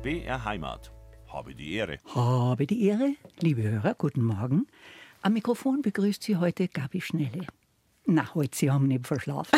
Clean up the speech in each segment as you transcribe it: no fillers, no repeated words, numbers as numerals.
BR Heimat. Habe die Ehre. Habe die Ehre, liebe Hörer, guten Morgen. Am Mikrofon begrüßt Sie heute Gabi Schnelle. Na, heute, Sie haben nicht verschlafen.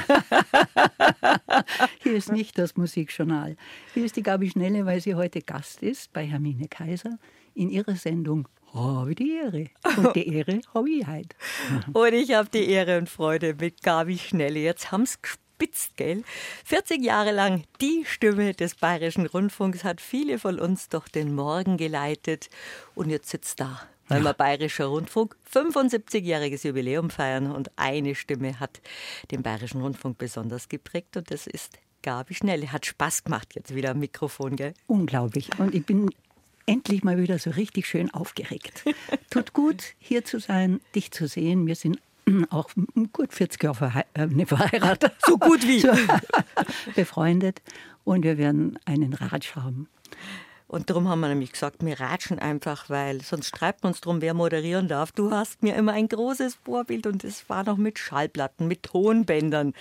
Hier ist nicht das Musikjournal. Hier ist die Gabi Schnelle, weil sie heute Gast ist bei Hermine Kaiser in ihrer Sendung Habe die Ehre. Und die Ehre habe ich heute. Und ich habe die Ehre und Freude mit Gabi Schnelle. Jetzt haben sie gespitzt, gell? 40 Jahre lang die Stimme des Bayerischen Rundfunks, hat viele von uns durch den Morgen geleitet. Und jetzt sitzt da, weil wir Bayerischer Rundfunk 75-jähriges Jubiläum feiern. Und eine Stimme hat den Bayerischen Rundfunk besonders geprägt. Und das ist Gabi Schnelle. Hat Spaß gemacht jetzt wieder am Mikrofon, gell? Unglaublich. Und ich bin endlich mal wieder so richtig schön aufgeregt. Tut gut, hier zu sein, dich zu sehen. Wir sind auch gut 40 Jahre verheiratet. So gut wie. Befreundet. Und wir werden einen Ratsch haben. Und darum haben wir nämlich gesagt, wir ratschen einfach, weil sonst streiten wir uns drum, wer moderieren darf. Du hast mir immer ein großes Vorbild und es war noch mit Schallplatten, mit Tonbändern.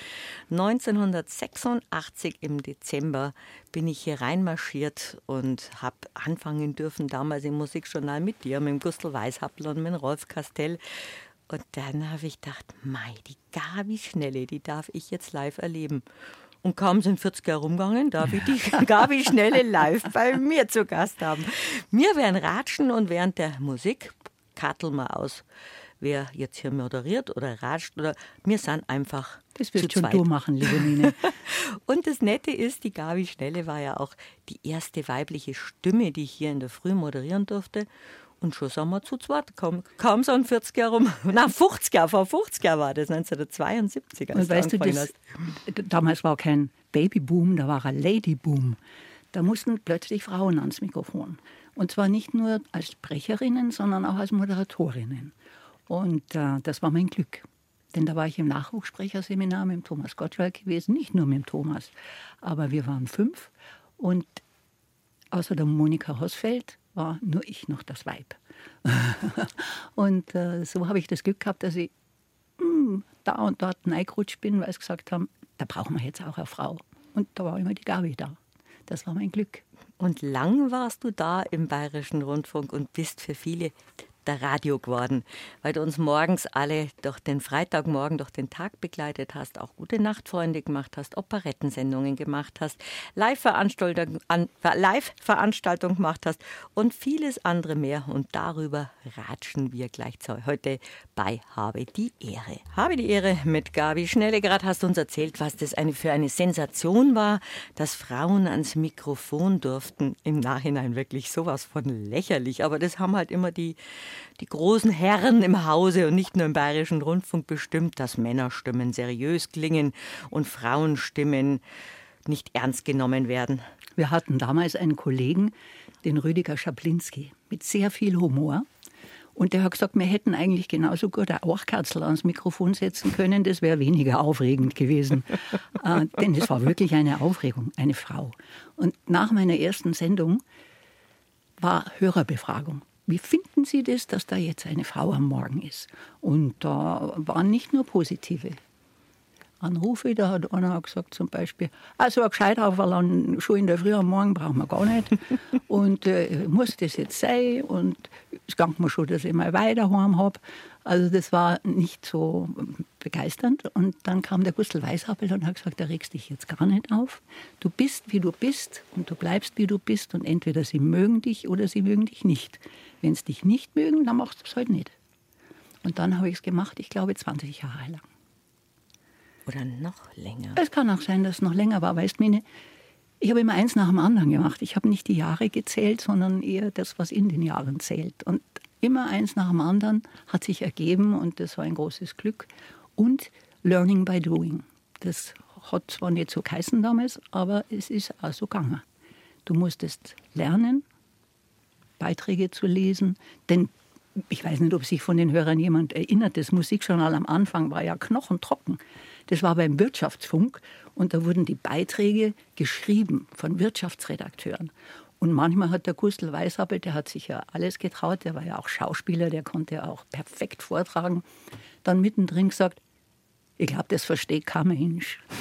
1986 im Dezember bin ich hier reinmarschiert und habe anfangen dürfen, damals im Musikjournal mit dir, mit dem Gustl Weishappel und mit Rolf Castell. Und dann habe ich gedacht, mei, die Gabi Schnelle, die darf ich jetzt live erleben. Und kaum sind 40 Jahre rumgegangen, darf ich die Gabi Schnelle live bei mir zu Gast haben. Wir werden ratschen und während der Musik karteln wir aus, wer jetzt hier moderiert oder ratscht. Oder wir sind einfach Das wirst zu schon zweit. du machen, liebe Nine. Und das Nette ist, die Gabi Schnelle war ja auch die erste weibliche Stimme, die ich hier in der Früh moderieren durfte. Und schon sind wir zu zweit. Kaum so ein 40 Jahre rum. Nein, 50 Jahre, vor 50 Jahren war das, 1972. Und weißt du, damals war kein Babyboom, da war ein Ladyboom. Da mussten plötzlich Frauen ans Mikrofon. Und zwar nicht nur als Sprecherinnen, sondern auch als Moderatorinnen. Und das war mein Glück. Denn da war ich im Nachwuchssprecherseminar mit dem Thomas Gottschalk gewesen. Nicht nur mit dem Thomas, aber wir waren 5. Und außer der Monika Hosfeld war nur ich noch das Weib. Und so habe ich das Glück gehabt, dass ich da und dort reingerutscht bin, weil sie gesagt haben, da brauchen wir jetzt auch eine Frau. Und da war immer die Gabi da. Das war mein Glück. Und lang warst du da im Bayerischen Rundfunk und bist für viele der Radio geworden, weil du uns morgens alle durch den Freitagmorgen, durch den Tag begleitet hast, auch Gute Nachtfreunde gemacht hast, Operettensendungen gemacht hast, Live-Veranstaltung gemacht hast und vieles andere mehr. Und darüber ratschen wir gleich heute bei Habe die Ehre. Habe die Ehre mit Gabi Schnelle. Gerade hast du uns erzählt, was das für eine Sensation war, dass Frauen ans Mikrofon durften. Im Nachhinein wirklich sowas von lächerlich. Aber das haben halt immer die großen Herren im Hause und nicht nur im Bayerischen Rundfunk bestimmt, dass Männerstimmen seriös klingen und Frauenstimmen nicht ernst genommen werden. Wir hatten damals einen Kollegen, den Rüdiger Schaplinski, mit sehr viel Humor. Und der hat gesagt, wir hätten eigentlich genauso gut eine Auchkatzel ans Mikrofon setzen können. Das wäre weniger aufregend gewesen. Denn es war wirklich eine Aufregung, eine Frau. Und nach meiner ersten Sendung war Hörerbefragung. Wie finden Sie das, dass da jetzt eine Frau am Morgen ist? Und da waren nicht nur positive Anrufe. Da hat einer gesagt zum Beispiel, also ein Gescheitauferland schon in der Früh am Morgen brauchen wir gar nicht. Und muss das jetzt sein? Und es ging mir schon, dass ich mal weiter heim habe. Also das war nicht so begeisternd. Und dann kam der Gustl Weishappel und hat gesagt, da regst dich jetzt gar nicht auf. Du bist, wie du bist und du bleibst, wie du bist. Und entweder sie mögen dich oder sie mögen dich nicht. Wenn sie dich nicht mögen, dann machst du es halt nicht. Und dann habe ich es gemacht, ich glaube 20 Jahre lang. Oder noch länger. Es kann auch sein, dass es noch länger war. Weißt du, ich habe immer eins nach dem anderen gemacht. Ich habe nicht die Jahre gezählt, sondern eher das, was in den Jahren zählt. Und immer eins nach dem anderen hat sich ergeben und das war ein großes Glück. Und Learning by Doing. Das hat zwar nicht so geheißen damals, aber es ist auch so gegangen. Du musstest lernen, Beiträge zu lesen, denn ich weiß nicht, ob sich von den Hörern jemand erinnert, das Musikjournal am Anfang war ja knochentrocken. Das war beim Wirtschaftsfunk und da wurden die Beiträge geschrieben von Wirtschaftsredakteuren. Und manchmal hat der Gustl Weishappel, der hat sich ja alles getraut, der war ja auch Schauspieler, der konnte auch perfekt vortragen, dann mittendrin gesagt, ich glaube, das versteht kein Mensch.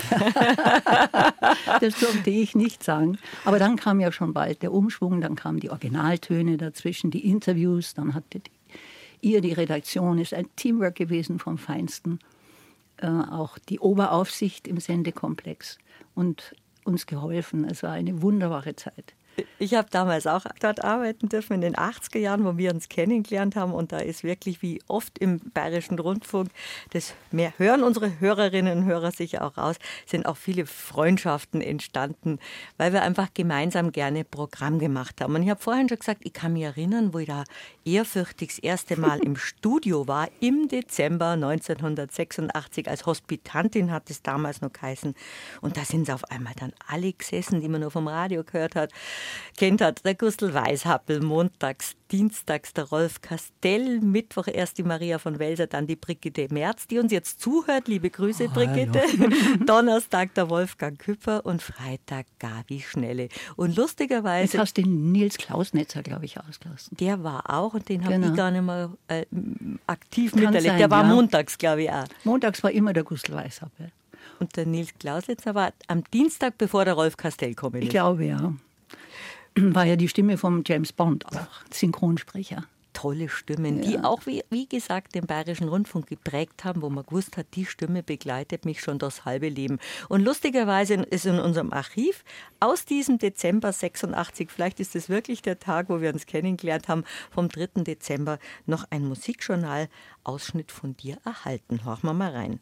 Das durfte ich nicht sagen. Aber dann kam ja schon bald der Umschwung, dann kamen die Originaltöne dazwischen, die Interviews, dann hatte die Redaktion, ist ein Teamwork gewesen vom Feinsten. Auch die Oberaufsicht im Sendekomplex und uns geholfen. Es war eine wunderbare Zeit. Ich habe damals auch dort arbeiten dürfen in den 80er Jahren, wo wir uns kennengelernt haben. Und da ist wirklich wie oft im Bayerischen Rundfunk, das mehr hören unsere Hörerinnen und Hörer sicher auch raus, sind auch viele Freundschaften entstanden, weil wir einfach gemeinsam gerne Programm gemacht haben. Und ich habe vorhin schon gesagt, ich kann mich erinnern, wo ich da ehrfürchtig das erste Mal im Studio war, im Dezember 1986. Als Hospitantin hat es damals noch geheißen. Und da sind sie auf einmal dann alle gesessen, die man nur vom Radio gehört hat. Kennt hat der Gustl Weishappel, montags, dienstags der Rolf Castell, Mittwoch erst die Maria von Welser, dann die Brigitte Merz, die uns jetzt zuhört. Liebe Grüße, Brigitte. Donnerstag der Wolfgang Küpper und Freitag Gabi Schnelle. Und lustigerweise... Jetzt hast du den Nils Klausnetzer, glaube ich, ausgelassen. Der war auch und den habe Genau. ich gar nicht mehr aktiv Kann miterlebt. sein, Der war ja. montags, glaube ich, auch. Montags war immer der Gustl Weishappel. Und der Nils Klausnetzer war am Dienstag, bevor der Rolf Castell gekommen Ich ist. glaube, ja. War ja die Stimme von James Bond auch, Synchronsprecher. Tolle Stimmen, die auch, wie gesagt, den Bayerischen Rundfunk geprägt haben, wo man gewusst hat, die Stimme begleitet mich schon das halbe Leben. Und lustigerweise ist in unserem Archiv aus diesem Dezember 86, vielleicht ist es wirklich der Tag, wo wir uns kennengelernt haben, vom 3. Dezember, noch ein Musikjournal-Ausschnitt von dir erhalten. Horchen wir mal rein.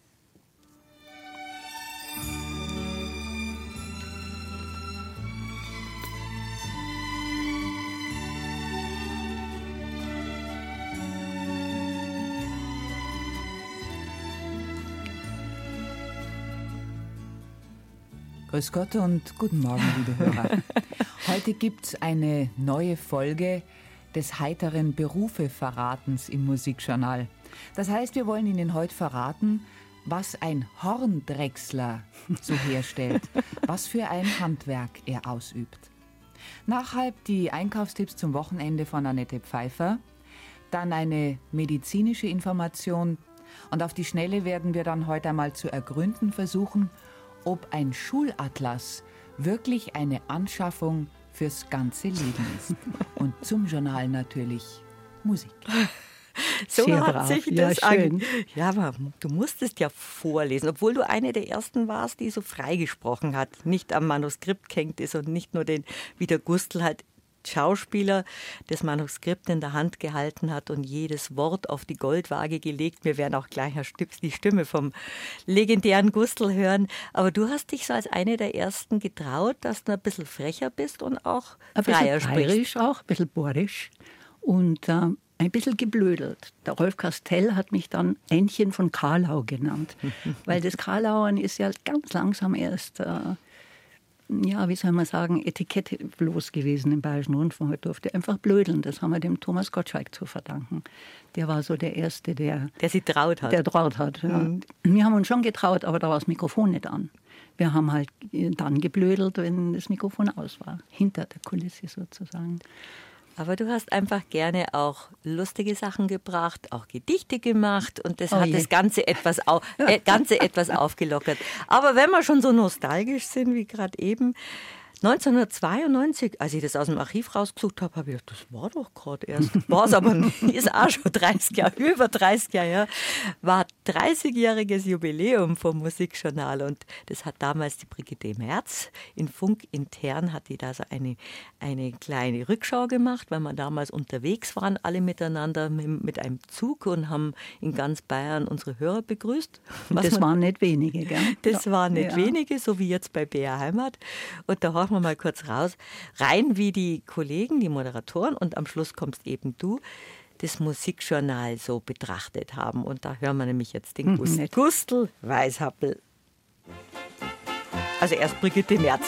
Grüß Gott und guten Morgen, liebe Hörer. Heute gibt es eine neue Folge des heiteren Berufe-Verratens im Musikjournal. Das heißt, wir wollen Ihnen heute verraten, was ein Horndrechsler so herstellt, was für ein Handwerk er ausübt. Nachhalb die Einkaufstipps zum Wochenende von Annette Pfeiffer, dann eine medizinische Information und auf die Schnelle werden wir dann heute einmal zu ergründen versuchen, ob ein Schulatlas wirklich eine Anschaffung fürs ganze Leben ist. Und zum Journal natürlich Musik. So Sehr hat brav. sich Ja, das schön. Ja, aber du musstest ja vorlesen, obwohl du eine der ersten warst, die so freigesprochen hat, nicht am Manuskript gehängt ist und nicht nur wie der Gustl halt Schauspieler das Manuskript in der Hand gehalten hat und jedes Wort auf die Goldwaage gelegt. Wir werden auch gleich die Stimme vom legendären Gustl hören. Aber du hast dich so als eine der Ersten getraut, dass du ein bisschen frecher bist und auch freier sprichst. Ein bisschen bayerisch auch, ein bisschen borisch und ein bisschen geblödelt. Der Rolf Castell hat mich dann Ännchen von Karlau genannt, weil das Karlauern ist ja ganz langsam erst... wie soll man sagen, etikettlos gewesen im Bayerischen Rundfunk. Er durfte einfach blödeln. Das haben wir dem Thomas Gottschalk zu verdanken. Der war so der Erste, der sich traut hat. Der traut hat. Ja. Wir haben uns schon getraut, aber da war das Mikrofon nicht an. Wir haben halt dann geblödelt, wenn das Mikrofon aus war. Hinter der Kulisse sozusagen. Aber du hast einfach gerne auch lustige Sachen gebracht, auch Gedichte gemacht und das hat das Ganze etwas aufgelockert. Aber wenn wir schon so nostalgisch sind wie gerade eben, 1992, als ich das aus dem Archiv rausgesucht habe, habe ich gedacht, das war doch gerade erst. War es aber nicht, ist auch schon 30 Jahre, über 30 Jahre her, war 30-jähriges Jubiläum vom Musikjournal und das hat damals die Brigitte Merz in Funk intern, hat die da so eine kleine Rückschau gemacht, weil wir damals unterwegs waren, alle miteinander mit einem Zug und haben in ganz Bayern unsere Hörer begrüßt. Das waren nicht wenige, gell? Das waren nicht wenige, so wie jetzt bei BR Heimat. Und da hören wir mal kurz rein, wie die Kollegen, die Moderatoren und am Schluss kommst eben du, das Musikjournal so betrachtet haben. Und da hören wir nämlich jetzt den Gustl Weishappel. Also erst Brigitte Merz.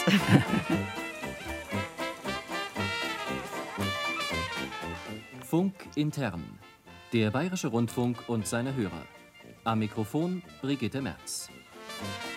Funk intern. Der Bayerische Rundfunk und seine Hörer. Am Mikrofon Brigitte Merz.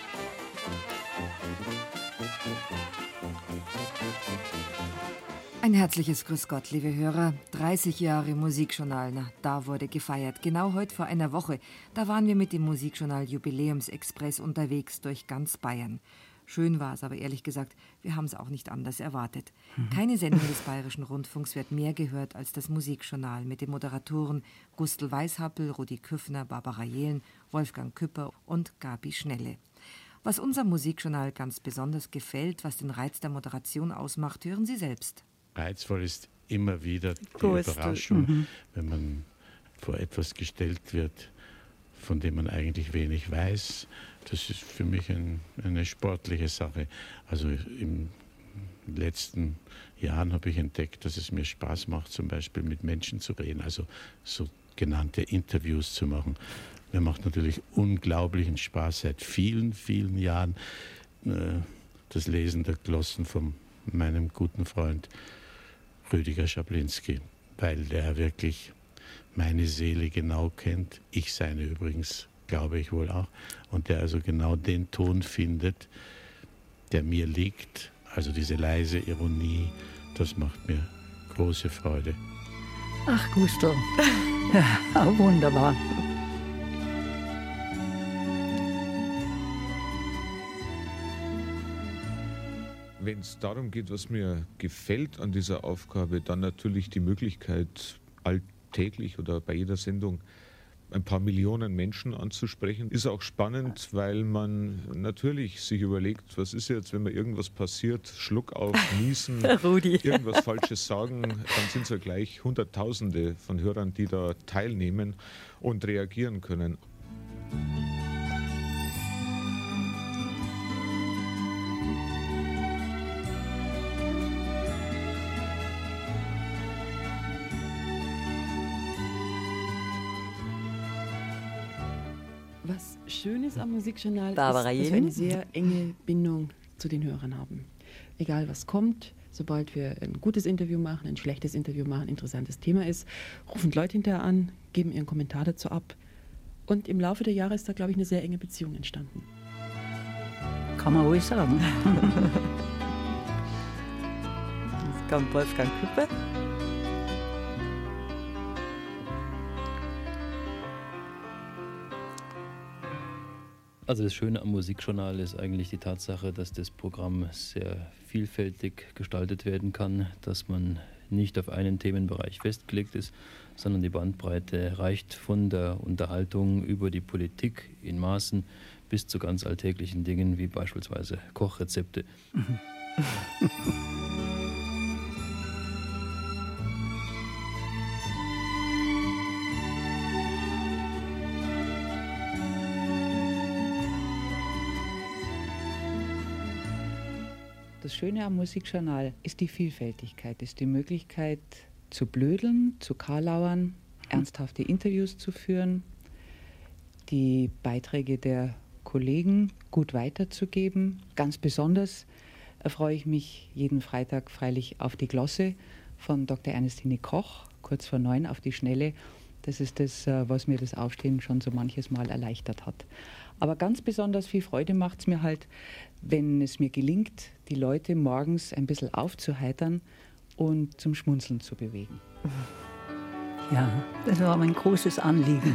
Ein Ein herzliches Grüß Gott, liebe Hörer. 30 Jahre Musikjournal, na, da wurde gefeiert. Genau heute vor einer Woche, da waren wir mit dem Musikjournal Jubiläumsexpress unterwegs durch ganz Bayern. Schön war es, aber ehrlich gesagt, wir haben es auch nicht anders erwartet. Keine Sendung des Bayerischen Rundfunks wird mehr gehört als das Musikjournal mit den Moderatoren Gustl Weishappel, Rudi Küffner, Barbara Jehlen, Wolfgang Küpper und Gabi Schnelle. Was unserem Musikjournal ganz besonders gefällt, was den Reiz der Moderation ausmacht, hören Sie selbst. Reizvoll ist immer wieder die Überraschung, wenn man vor etwas gestellt wird, von dem man eigentlich wenig weiß. Das ist für mich eine sportliche Sache. Also in den letzten Jahren habe ich entdeckt, dass es mir Spaß macht, zum Beispiel mit Menschen zu reden, also so genannte Interviews zu machen. Mir macht natürlich unglaublichen Spaß seit vielen, vielen Jahren das Lesen der Glossen von meinem guten Freund Rüdiger Schablinski, weil der wirklich meine Seele genau kennt, ich seine übrigens, glaube ich wohl auch, und der also genau den Ton findet, der mir liegt, also diese leise Ironie, das macht mir große Freude. Ach, Gustl. Ja, wunderbar. Wenn es darum geht, was mir gefällt an dieser Aufgabe, dann natürlich die Möglichkeit, alltäglich oder bei jeder Sendung ein paar Millionen Menschen anzusprechen. Ist auch spannend, weil man natürlich sich überlegt, was ist jetzt, wenn mir irgendwas passiert, Schluck auf, niesen, irgendwas Falsches sagen, dann sind es ja gleich Hunderttausende von Hörern, die da teilnehmen und reagieren können. Was schön ist am Musikjournal, Barbara ist, dass wir Jehlen. eine sehr enge Bindung zu den Hörern haben. Egal was kommt, sobald wir ein gutes Interview machen, ein schlechtes Interview machen, interessantes Thema ist, rufen Leute hinterher an, geben ihren Kommentar dazu ab. Und im Laufe der Jahre ist da, glaube ich, eine sehr enge Beziehung entstanden. Kann man ruhig sagen. Jetzt kommt Wolfgang Küpper. Also das Schöne am Musikjournal ist eigentlich die Tatsache, dass das Programm sehr vielfältig gestaltet werden kann, dass man nicht auf einen Themenbereich festgelegt ist, sondern die Bandbreite reicht von der Unterhaltung über die Politik in Maßen bis zu ganz alltäglichen Dingen wie beispielsweise Kochrezepte. Das Schöne am Musikjournal ist die Vielfältigkeit, ist die Möglichkeit zu blödeln, zu karlauern, ernsthafte Interviews zu führen, die Beiträge der Kollegen gut weiterzugeben. Ganz besonders erfreue ich mich jeden Freitag freilich auf die Glosse von Dr. Ernestine Koch, kurz vor 9 auf die Schnelle. Das ist das, was mir das Aufstehen schon so manches Mal erleichtert hat. Aber ganz besonders viel Freude macht es mir halt, wenn es mir gelingt, die Leute morgens ein bisschen aufzuheitern und zum Schmunzeln zu bewegen. Ja, das war mein großes Anliegen.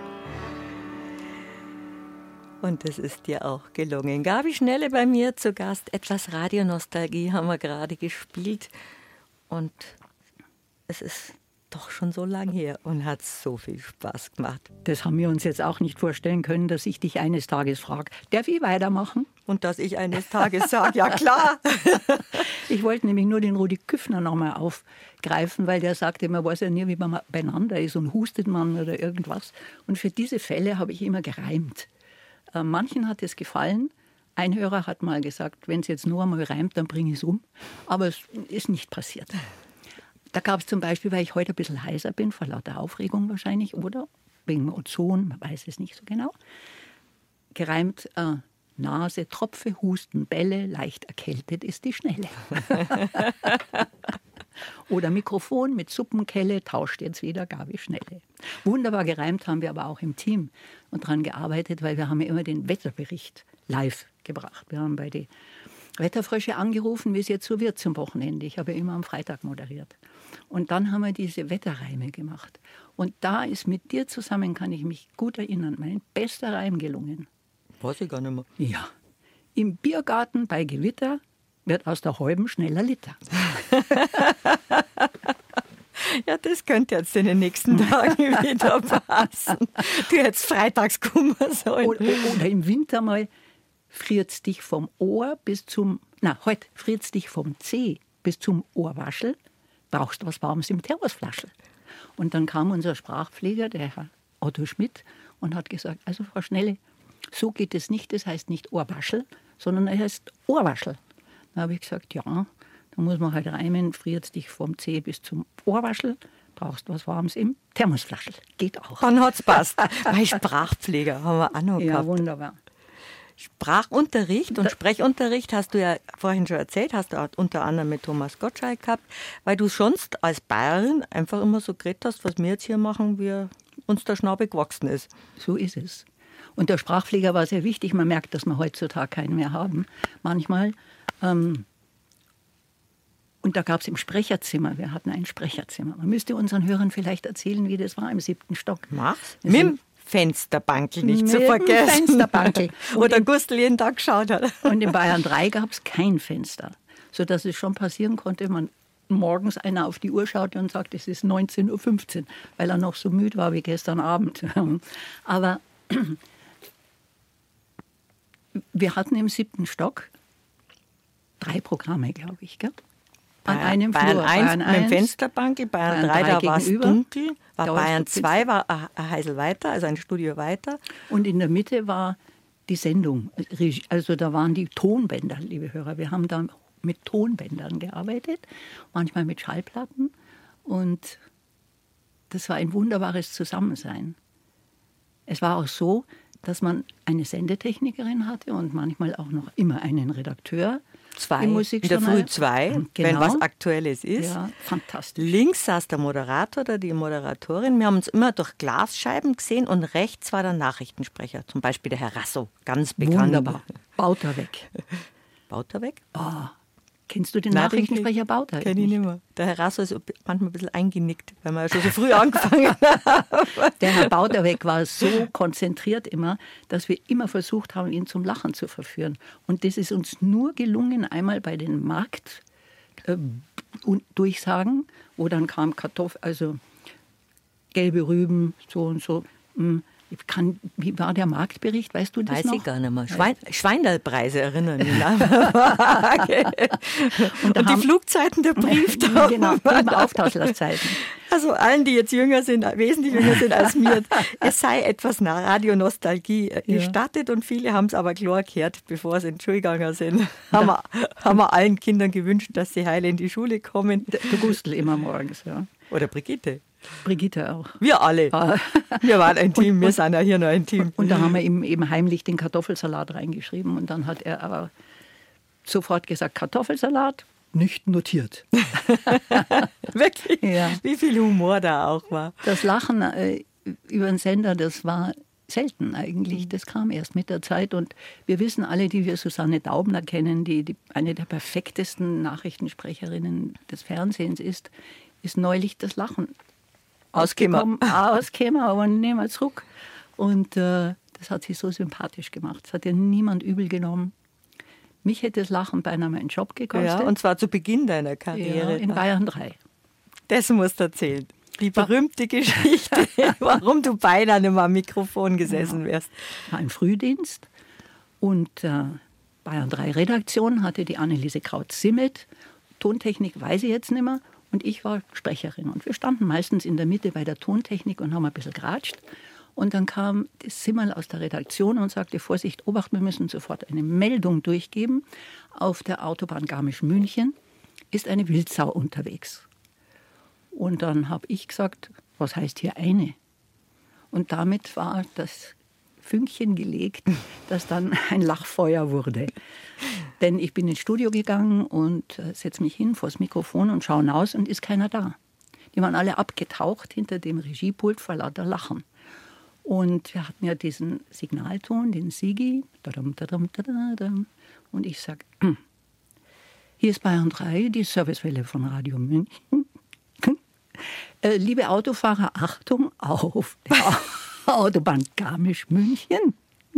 Und das ist dir auch gelungen. Gabi Schnelle bei mir zu Gast. Etwas Radionostalgie haben wir gerade gespielt. Und es ist doch schon so lang her und hat so viel Spaß gemacht. Das haben wir uns jetzt auch nicht vorstellen können, dass ich dich eines Tages frage, darf ich weitermachen? Und dass ich eines Tages sage, ja klar. Ich wollte nämlich nur den Rudi Küffner nochmal aufgreifen, weil der sagte, man weiß ja nie, wie man beieinander ist und hustet man oder irgendwas. Und für diese Fälle habe ich immer gereimt. Manchen hat es gefallen. Ein Hörer hat mal gesagt, wenn es jetzt nur einmal reimt, dann bringe ich es um. Aber es ist nicht passiert. Da gab es zum Beispiel, weil ich heute ein bisschen heiser bin, vor lauter Aufregung wahrscheinlich, oder wegen Ozon, man weiß es nicht so genau, gereimt, Nase, Tropfe, Husten, Bälle, leicht erkältet ist die Schnelle. Oder Mikrofon mit Suppenkelle, tauscht jetzt wieder Gabi Schnelle. Wunderbar gereimt haben wir aber auch im Team und daran gearbeitet, weil wir haben ja immer den Wetterbericht live gebracht. Wir haben bei den Wetterfrösche angerufen, wie es jetzt so wird zum Wochenende. Ich habe ja immer am Freitag moderiert. Und dann haben wir diese Wetterreime gemacht. Und da ist mit dir zusammen, kann ich mich gut erinnern, mein bester Reim gelungen. Weiß ich gar nicht mehr. Ja. Im Biergarten bei Gewitter wird aus der Halben schneller Liter. Ja, das könnte jetzt in den nächsten Tagen wieder passen. Du hättest freitags kommen sollen. Oder im Winter mal, friert's dich vom Ohr bis zum, friert's dich vom Zeh bis zum Ohrwaschel, brauchst was Warmes im Thermosflaschel. Und dann kam unser Sprachpfleger, der Herr Otto Schmidt, und hat gesagt, also Frau Schnelle, so geht es nicht, das heißt nicht Ohrwaschel, sondern es heißt Ohrwaschel. Da habe ich gesagt, ja, da muss man halt reimen, friert dich vom Zeh bis zum Ohrwaschel, brauchst was Warmes im Thermosflaschel. Geht auch. Dann hat's passt. Bei Sprachpfleger haben wir auch noch gehabt. Ja, wunderbar. Sprachunterricht und Sprechunterricht hast du ja vorhin schon erzählt, hast du auch unter anderem mit Thomas Gottschalk gehabt, weil du sonst als Bayerin einfach immer so geredet hast, was wir jetzt hier machen, wie uns der Schnabel gewachsen ist. So ist es. Und der Sprachpfleger war sehr wichtig. Man merkt, dass wir heutzutage keinen mehr haben. Manchmal. Und da gab es im Sprecherzimmer, wir hatten ein Sprecherzimmer. Man müsste unseren Hörern vielleicht erzählen, wie das war im 7. Stock. Mach's. Mit dem Fensterbankel nicht zu vergessen. Fensterbankel. Wo der Gustl jeden Tag geschaut hat. Und in Bayern 3 gab es kein Fenster. Sodass es schon passieren konnte, man morgens einer auf die Uhr schaute und sagte, es ist 19:15 Uhr, weil er noch so müde war wie gestern Abend. Aber wir hatten im 7. Stock 3 Programme, glaube ich, gell? An einem Bayern Flur. 1 Bayern mit dem 1, Fensterbankel, Bayern 3, da war es gegenüber. dunkel, Da Bayern war's 2 war ein Heisel weiter, also ein Studio weiter. Und in der Mitte war die Sendung. Also da waren die Tonbänder, liebe Hörer. Wir haben da mit Tonbändern gearbeitet, manchmal mit Schallplatten. Und das war ein wunderbares Zusammensein. Es war auch so, dass man eine Sendetechnikerin hatte und manchmal auch noch immer einen Redakteur. In der Früh 2, genau. Wenn was Aktuelles ist. Ja, fantastisch. Links saß der Moderator oder die Moderatorin. Wir haben uns immer durch Glasscheiben gesehen und rechts war der Nachrichtensprecher. Zum Beispiel der Herr Rasso, ganz bekannt. Wunderbar. Bauterweg. Bauterweg? Oh. Kennst du den Nachrichtensprecher Bauterweg? Kenn ich nicht mehr. Der Herr Rasso ist manchmal ein bisschen eingenickt, weil wir schon so früh angefangen haben. Der Herr Bauterweg war so konzentriert immer, dass wir immer versucht haben, ihn zum Lachen zu verführen. Und das ist uns nur gelungen, einmal bei den Marktdurchsagen, wo dann kam also gelbe Rüben, so und so. Wie war der Marktbericht, weißt du das Weiß noch? Ich gar nicht mehr. Schweinerlpreise erinnern mich. Und die Flugzeiten der Brieftauben. Genau, Auftauslerzeiten. Also allen, die jetzt jünger sind, wesentlich jünger sind als mir, es sei etwas Radionostalgie gestattet und viele haben es aber klar gehört, bevor sie in die Schule gegangen sind. Haben wir allen Kindern gewünscht, dass sie heile in die Schule kommen. Der Gustl immer morgens, ja. Oder Brigitte. Brigitte auch. Wir alle. Wir waren ein Team, wir sind ja hier noch ein Team. Und da haben wir ihm eben heimlich den Kartoffelsalat reingeschrieben und dann hat er aber sofort gesagt, Kartoffelsalat, nicht notiert. Wirklich? Ja. Wie viel Humor da auch war. Das Lachen über den Sender, das war selten eigentlich. Das kam erst mit der Zeit. Und wir wissen alle, die wir Susanne Daubner kennen, die eine der perfektesten Nachrichtensprecherinnen des Fernsehens ist neulich das Lachen ausgekommen, aber nehmen wir zurück. Und das hat sie so sympathisch gemacht. Das hat ihr niemand übel genommen. Mich hätte das Lachen beinahe meinen Job gekostet. Ja, und zwar zu Beginn deiner Karriere. Ja, in Bayern 3. Das musst du erzählen. Die berühmte Geschichte, warum du beinahe nicht mehr am Mikrofon gesessen wärst. War im Frühdienst und Bayern 3 Redaktion hatte die Anneliese Kraut-Simmet. Tontechnik weiß ich jetzt nicht mehr. Und ich war Sprecherin. Und wir standen meistens in der Mitte bei der Tontechnik und haben ein bisschen geratscht. Und dann kam das Zimmerl aus der Redaktion und sagte, Vorsicht, Obacht, wir müssen sofort eine Meldung durchgeben. Auf der Autobahn Garmisch-München ist eine Wildsau unterwegs. Und dann habe ich gesagt, was heißt hier eine? Und damit war das Fünkchen gelegt, das dann ein Lachfeuer wurde. Denn ich bin ins Studio gegangen und setze mich hin vor das Mikrofon und schaue hinaus und ist keiner da. Die waren alle abgetaucht hinter dem Regiepult vor lauter Lachen. Und wir hatten ja diesen Signalton, den Sigi. Und ich sage, Hier ist Bayern 3, die Servicewelle von Radio München. Liebe Autofahrer, Achtung auf der Autobahn Garmisch-München.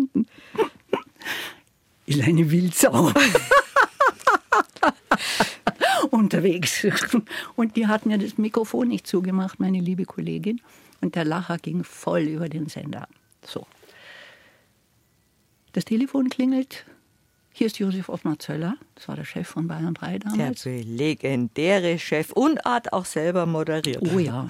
Ist eine Wildsau unterwegs. Und die hatten ja das Mikrofon nicht zugemacht, meine liebe Kollegin. Und der Lacher ging voll über den Sender. So. Das Telefon klingelt. Hier ist Josef Ottmar Zöller, das war der Chef von Bayern 3 damals. Der legendäre Chef und hat auch selber moderiert. Oh ja.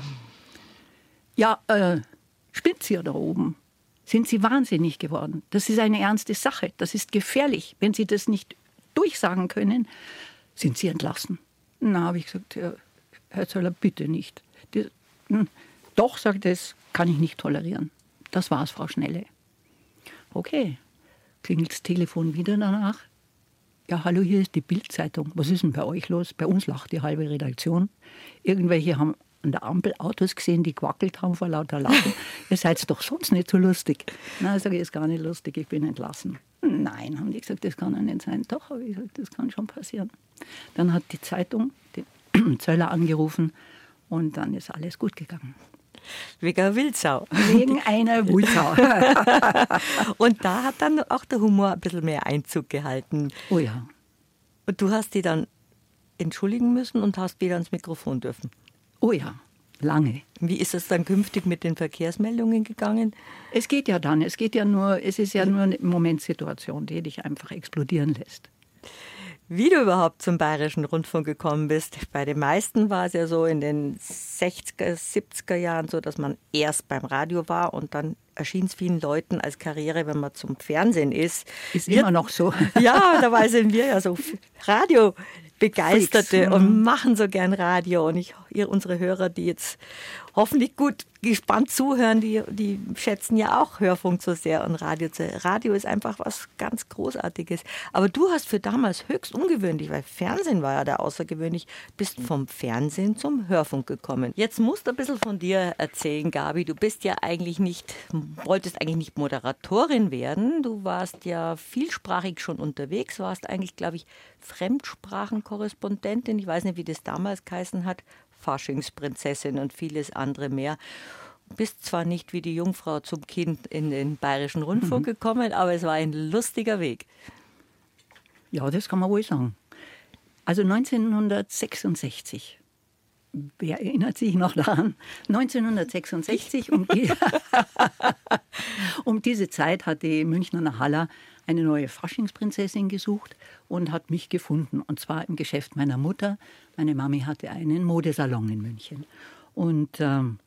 Ja, spinnt ihr da oben? Sind Sie wahnsinnig geworden? Das ist eine ernste Sache, das ist gefährlich. Wenn Sie das nicht durchsagen können, sind Sie entlassen. Na, habe ich gesagt, ja, Herr Zöller, bitte nicht. Doch, sagt er, das kann ich nicht tolerieren. Das war's, Frau Schnelle. Okay. Klingelt das Telefon wieder danach. Ja, hallo, hier ist die Bild-Zeitung. Was ist denn bei euch los? Bei uns lacht die halbe Redaktion. Irgendwelche haben an der Ampel Autos gesehen, die gewackelt haben vor lauter Lachen. Ihr seid doch sonst nicht so lustig. Na, ich sage, ist gar nicht lustig, ich bin entlassen. Nein, haben die gesagt, das kann ja nicht sein. Doch, habe ich gesagt, das kann schon passieren. Dann hat die Zeitung den Zöller angerufen und dann ist alles gut gegangen. Wegen einer Wildsau. Wegen einer Wildsau. Und da hat dann auch der Humor ein bisschen mehr Einzug gehalten. Oh ja. Und du hast die dann entschuldigen müssen und hast wieder ans Mikrofon dürfen. Oh ja, lange. Wie ist es dann künftig mit den Verkehrsmeldungen gegangen? Es geht ja dann, es ist ja nur eine Momentsituation, die dich einfach explodieren lässt. Wie du überhaupt zum Bayerischen Rundfunk gekommen bist. Bei den meisten war es ja so in den 60er, 70er Jahren so, dass man erst beim Radio war und dann erschien es vielen Leuten als Karriere, wenn man zum Fernsehen ist. Ist immer noch so. Ja, dabei sind wir ja so Radiobegeisterte und machen so gern Radio. Und unsere Hörer, die jetzt hoffentlich gut gespannt zuhören, die schätzen ja auch Hörfunk so sehr und Radio. Radio ist einfach was ganz Großartiges. Aber du hast für damals höchst ungewöhnlich, weil Fernsehen war ja da außergewöhnlich, bist vom Fernsehen zum Hörfunk gekommen. Jetzt musst du ein bisschen von dir erzählen, Gabi. Du bist ja wolltest eigentlich nicht Moderatorin werden. Du warst ja vielsprachig schon unterwegs, warst eigentlich, glaube ich, Fremdsprachenkorrespondentin. Ich weiß nicht, wie das damals geheißen hat. Faschingsprinzessin und vieles andere mehr. Bist zwar nicht wie die Jungfrau zum Kind in den Bayerischen Rundfunk gekommen, aber es war ein lustiger Weg. Ja, das kann man wohl sagen. Also 1966, wer erinnert sich noch daran? 1966, um diese Zeit hat die Münchner Haller eine neue Faschingsprinzessin gesucht und hat mich gefunden. Und zwar im Geschäft meiner Mutter. Meine Mami hatte einen Modesalon in München. Und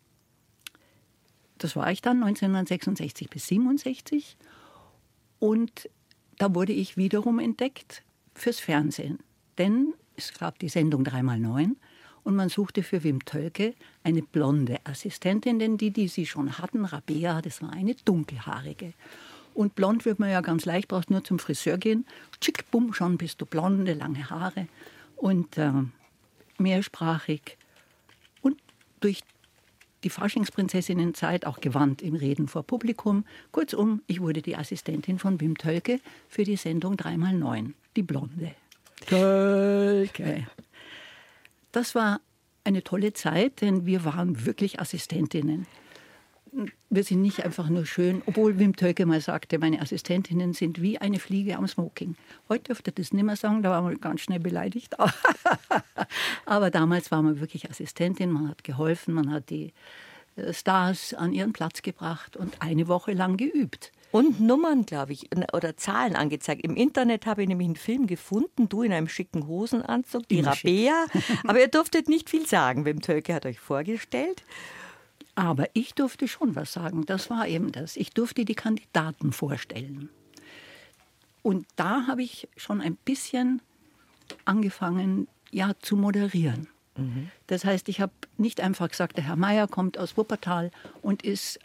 das war ich dann 1966 bis 67. Und da wurde ich wiederum entdeckt fürs Fernsehen. Denn es gab die Sendung 3x9 und man suchte für Wim Tölke eine blonde Assistentin, denn die sie schon hatten, Rabea, das war eine dunkelhaarige. Und blond wird man ja ganz leicht, brauchst nur zum Friseur gehen. Tschick, bumm, schon bist du blonde, lange Haare und mehrsprachig. Und durch die Faschingsprinzessinnenzeit auch gewandt im Reden vor Publikum. Kurzum, ich wurde die Assistentin von Wim Tölke für die Sendung 3x9, die Blonde. Tölke. Das war eine tolle Zeit, denn wir waren wirklich Assistentinnen. Wir sind nicht einfach nur schön, obwohl Wim Tölke mal sagte, meine Assistentinnen sind wie eine Fliege am Smoking. Heute dürfte das nicht mehr sagen, da war man ganz schnell beleidigt. Aber damals war man wirklich Assistentin, man hat geholfen, man hat die Stars an ihren Platz gebracht und eine Woche lang geübt. Und Nummern, glaube ich, oder Zahlen angezeigt. Im Internet habe ich nämlich einen Film gefunden, du in einem schicken Hosenanzug, die Rabea. Aber ihr durftet nicht viel sagen, Wim Tölke hat euch vorgestellt. Aber ich durfte schon was sagen. Das war eben das. Ich durfte die Kandidaten vorstellen. Und da habe ich schon ein bisschen angefangen, zu moderieren. Mhm. Das heißt, ich habe nicht einfach gesagt, der Herr Meier kommt aus Wuppertal und ist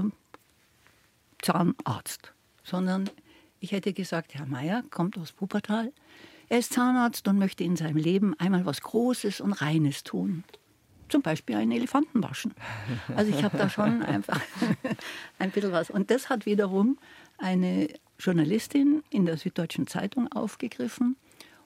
Zahnarzt. Sondern ich hätte gesagt, Herr Meier kommt aus Wuppertal. Er ist Zahnarzt und möchte in seinem Leben einmal was Großes und Reines tun. Zum Beispiel einen Elefanten waschen. Also ich habe da schon einfach ein bisschen was. Und das hat wiederum eine Journalistin in der Süddeutschen Zeitung aufgegriffen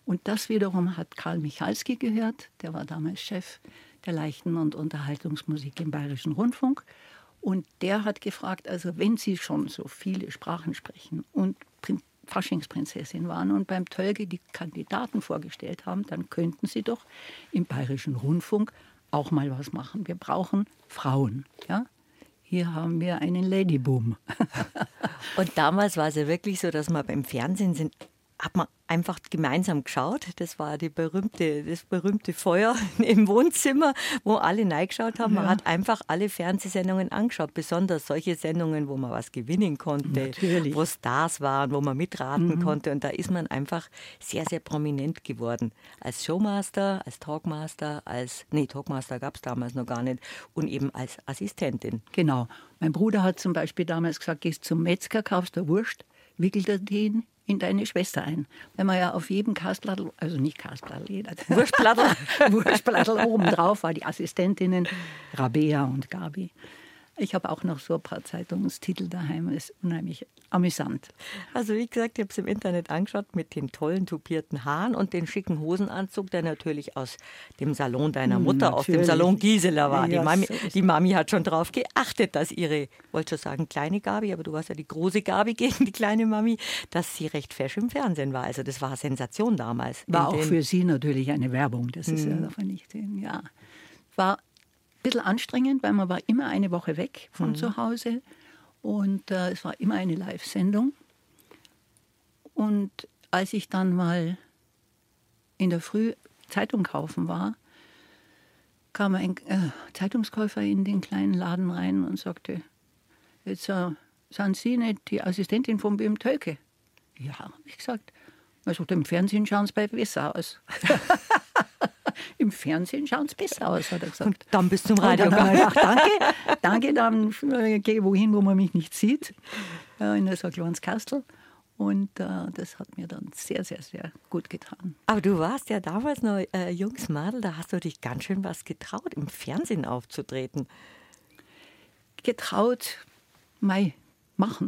Und das wiederum hat Karl Michalski gehört, der war damals Chef der Leichten- und Unterhaltungsmusik im Bayerischen Rundfunk. Und der hat gefragt, also wenn Sie schon so viele Sprachen sprechen und Faschingsprinzessin waren und beim Tölke die Kandidaten vorgestellt haben, dann könnten Sie doch im Bayerischen Rundfunk auch mal was machen. Wir brauchen Frauen. Ja? Hier haben wir einen Ladyboom. Und damals war es ja wirklich so, dass man beim Fernsehen hat man einfach gemeinsam geschaut. Das war das berühmte Feuer im Wohnzimmer, wo alle reingeschaut haben. Man hat einfach alle Fernsehsendungen angeschaut, besonders solche Sendungen, wo man was gewinnen konnte, wo Stars waren, wo man mitraten konnte. Und da ist man einfach sehr, sehr prominent geworden. Als Showmaster, als Talkmaster, Talkmaster gab es damals noch gar nicht, und eben als Assistentin. Genau. Mein Bruder hat zum Beispiel damals gesagt, gehst zum Metzger, kaufst du Wurst, wickelt er den in deine Schwester ein. Wenn man ja auf jedem Kasperl, also nicht Kasperl, Wurstplattel obendrauf war die Assistentinnen Rabea und Gabi. Ich habe auch noch so ein paar Zeitungstitel daheim, das ist unheimlich amüsant. Also wie gesagt, ich habe es im Internet angeschaut mit den tollen tupierten Haaren und den schicken Hosenanzug, der natürlich aus dem Salon deiner Mutter, aus dem Salon Gisela war. Ja, die Mami hat schon darauf geachtet, dass ihre, wollte schon sagen kleine Gabi, aber du warst ja die große Gabi gegen die kleine Mami, dass sie recht fesch im Fernsehen war. Also das war eine Sensation damals. War auch für sie natürlich eine Werbung, das ist ja davon nicht sehen. Ja, war ein bisschen anstrengend, weil man war immer eine Woche weg von zu Hause und es war immer eine Live-Sendung. Und als ich dann mal in der Früh Zeitung kaufen war, kam ein Zeitungskäufer in den kleinen Laden rein und sagte, jetzt sind Sie nicht die Assistentin von Bim Tölke? Ja, habe ich gesagt. Er sagte, im Fernsehen schauen Sie besser aus. Im Fernsehen schauen es besser aus, hat er gesagt. Und dann bis zum Radio. Dann habe ich gedacht, danke, dann gehe ich wohin, wo man mich nicht sieht, in so ein kleines Kastel. Und das hat mir dann sehr, sehr, sehr gut getan. Aber du warst ja damals noch junges Mädel, da hast du dich ganz schön was getraut, im Fernsehen aufzutreten. Getraut, machen.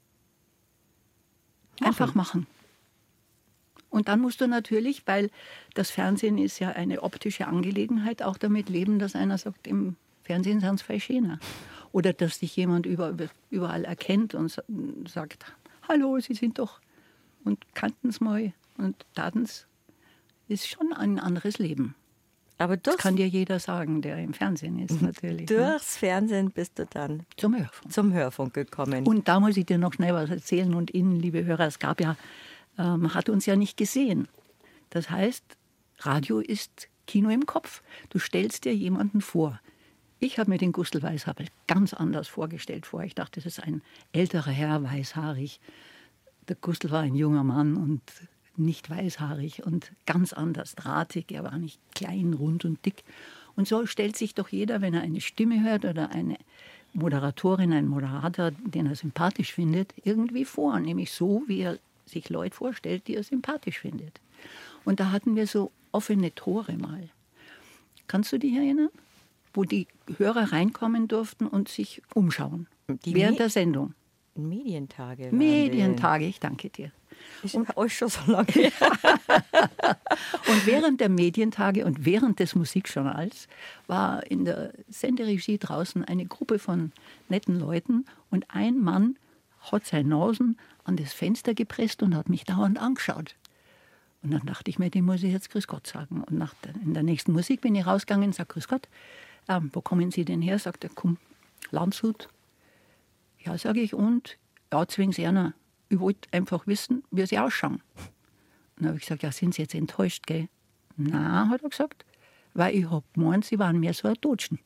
Einfach machen. Und dann musst du natürlich, weil das Fernsehen ist ja eine optische Angelegenheit, auch damit leben, dass einer sagt, im Fernsehen sind es viel schöner. Oder dass dich jemand überall erkennt und sagt, hallo, Sie sind doch, und kannten es mal und taten es. Ist schon ein anderes Leben. Aber das kann dir jeder sagen, der im Fernsehen ist, natürlich. Durchs Fernsehen bist du dann zum Hörfunk gekommen. Und da muss ich dir noch schnell was erzählen. Und Ihnen, liebe Hörer, es gab ja, man hat uns ja nicht gesehen. Das heißt, Radio ist Kino im Kopf. Du stellst dir jemanden vor. Ich habe mir den Gustl Weishagel ganz anders vorgestellt vorher. Ich dachte, das ist ein älterer Herr, weißhaarig. Der Gustl war ein junger Mann und nicht weißhaarig und ganz anders, drahtig. Er war nicht klein, rund und dick. Und so stellt sich doch jeder, wenn er eine Stimme hört oder eine Moderatorin, einen Moderator, den er sympathisch findet, irgendwie vor. Nämlich so, wie er sich Leute vorstellt, die er sympathisch findet. Und da hatten wir so offene Tore mal. Kannst du dich erinnern? Wo die Hörer reinkommen durften und sich umschauen. Während der Sendung. Medientage. Medientage, ich danke dir. Ich habe euch schon so lange her. Und während der Medientage und während des Musikjournals war in der Senderegie draußen eine Gruppe von netten Leuten und ein Mann hat seine Nasen an das Fenster gepresst und hat mich dauernd angeschaut. Und dann dachte ich mir, dem muss ich jetzt Grüß Gott sagen. Und in der nächsten Musik bin ich rausgegangen und sage, Grüß Gott, wo kommen Sie denn her? Sagt er, komm, Landshut. Ja, sage ich, und? Ja, zwing's einer. Ich wollte einfach wissen, wie Sie ausschauen. Und dann habe ich gesagt, ja, sind Sie jetzt enttäuscht, gell? Na, hat er gesagt, weil ich habe gemeint, Sie waren mehr so ein Dotschen.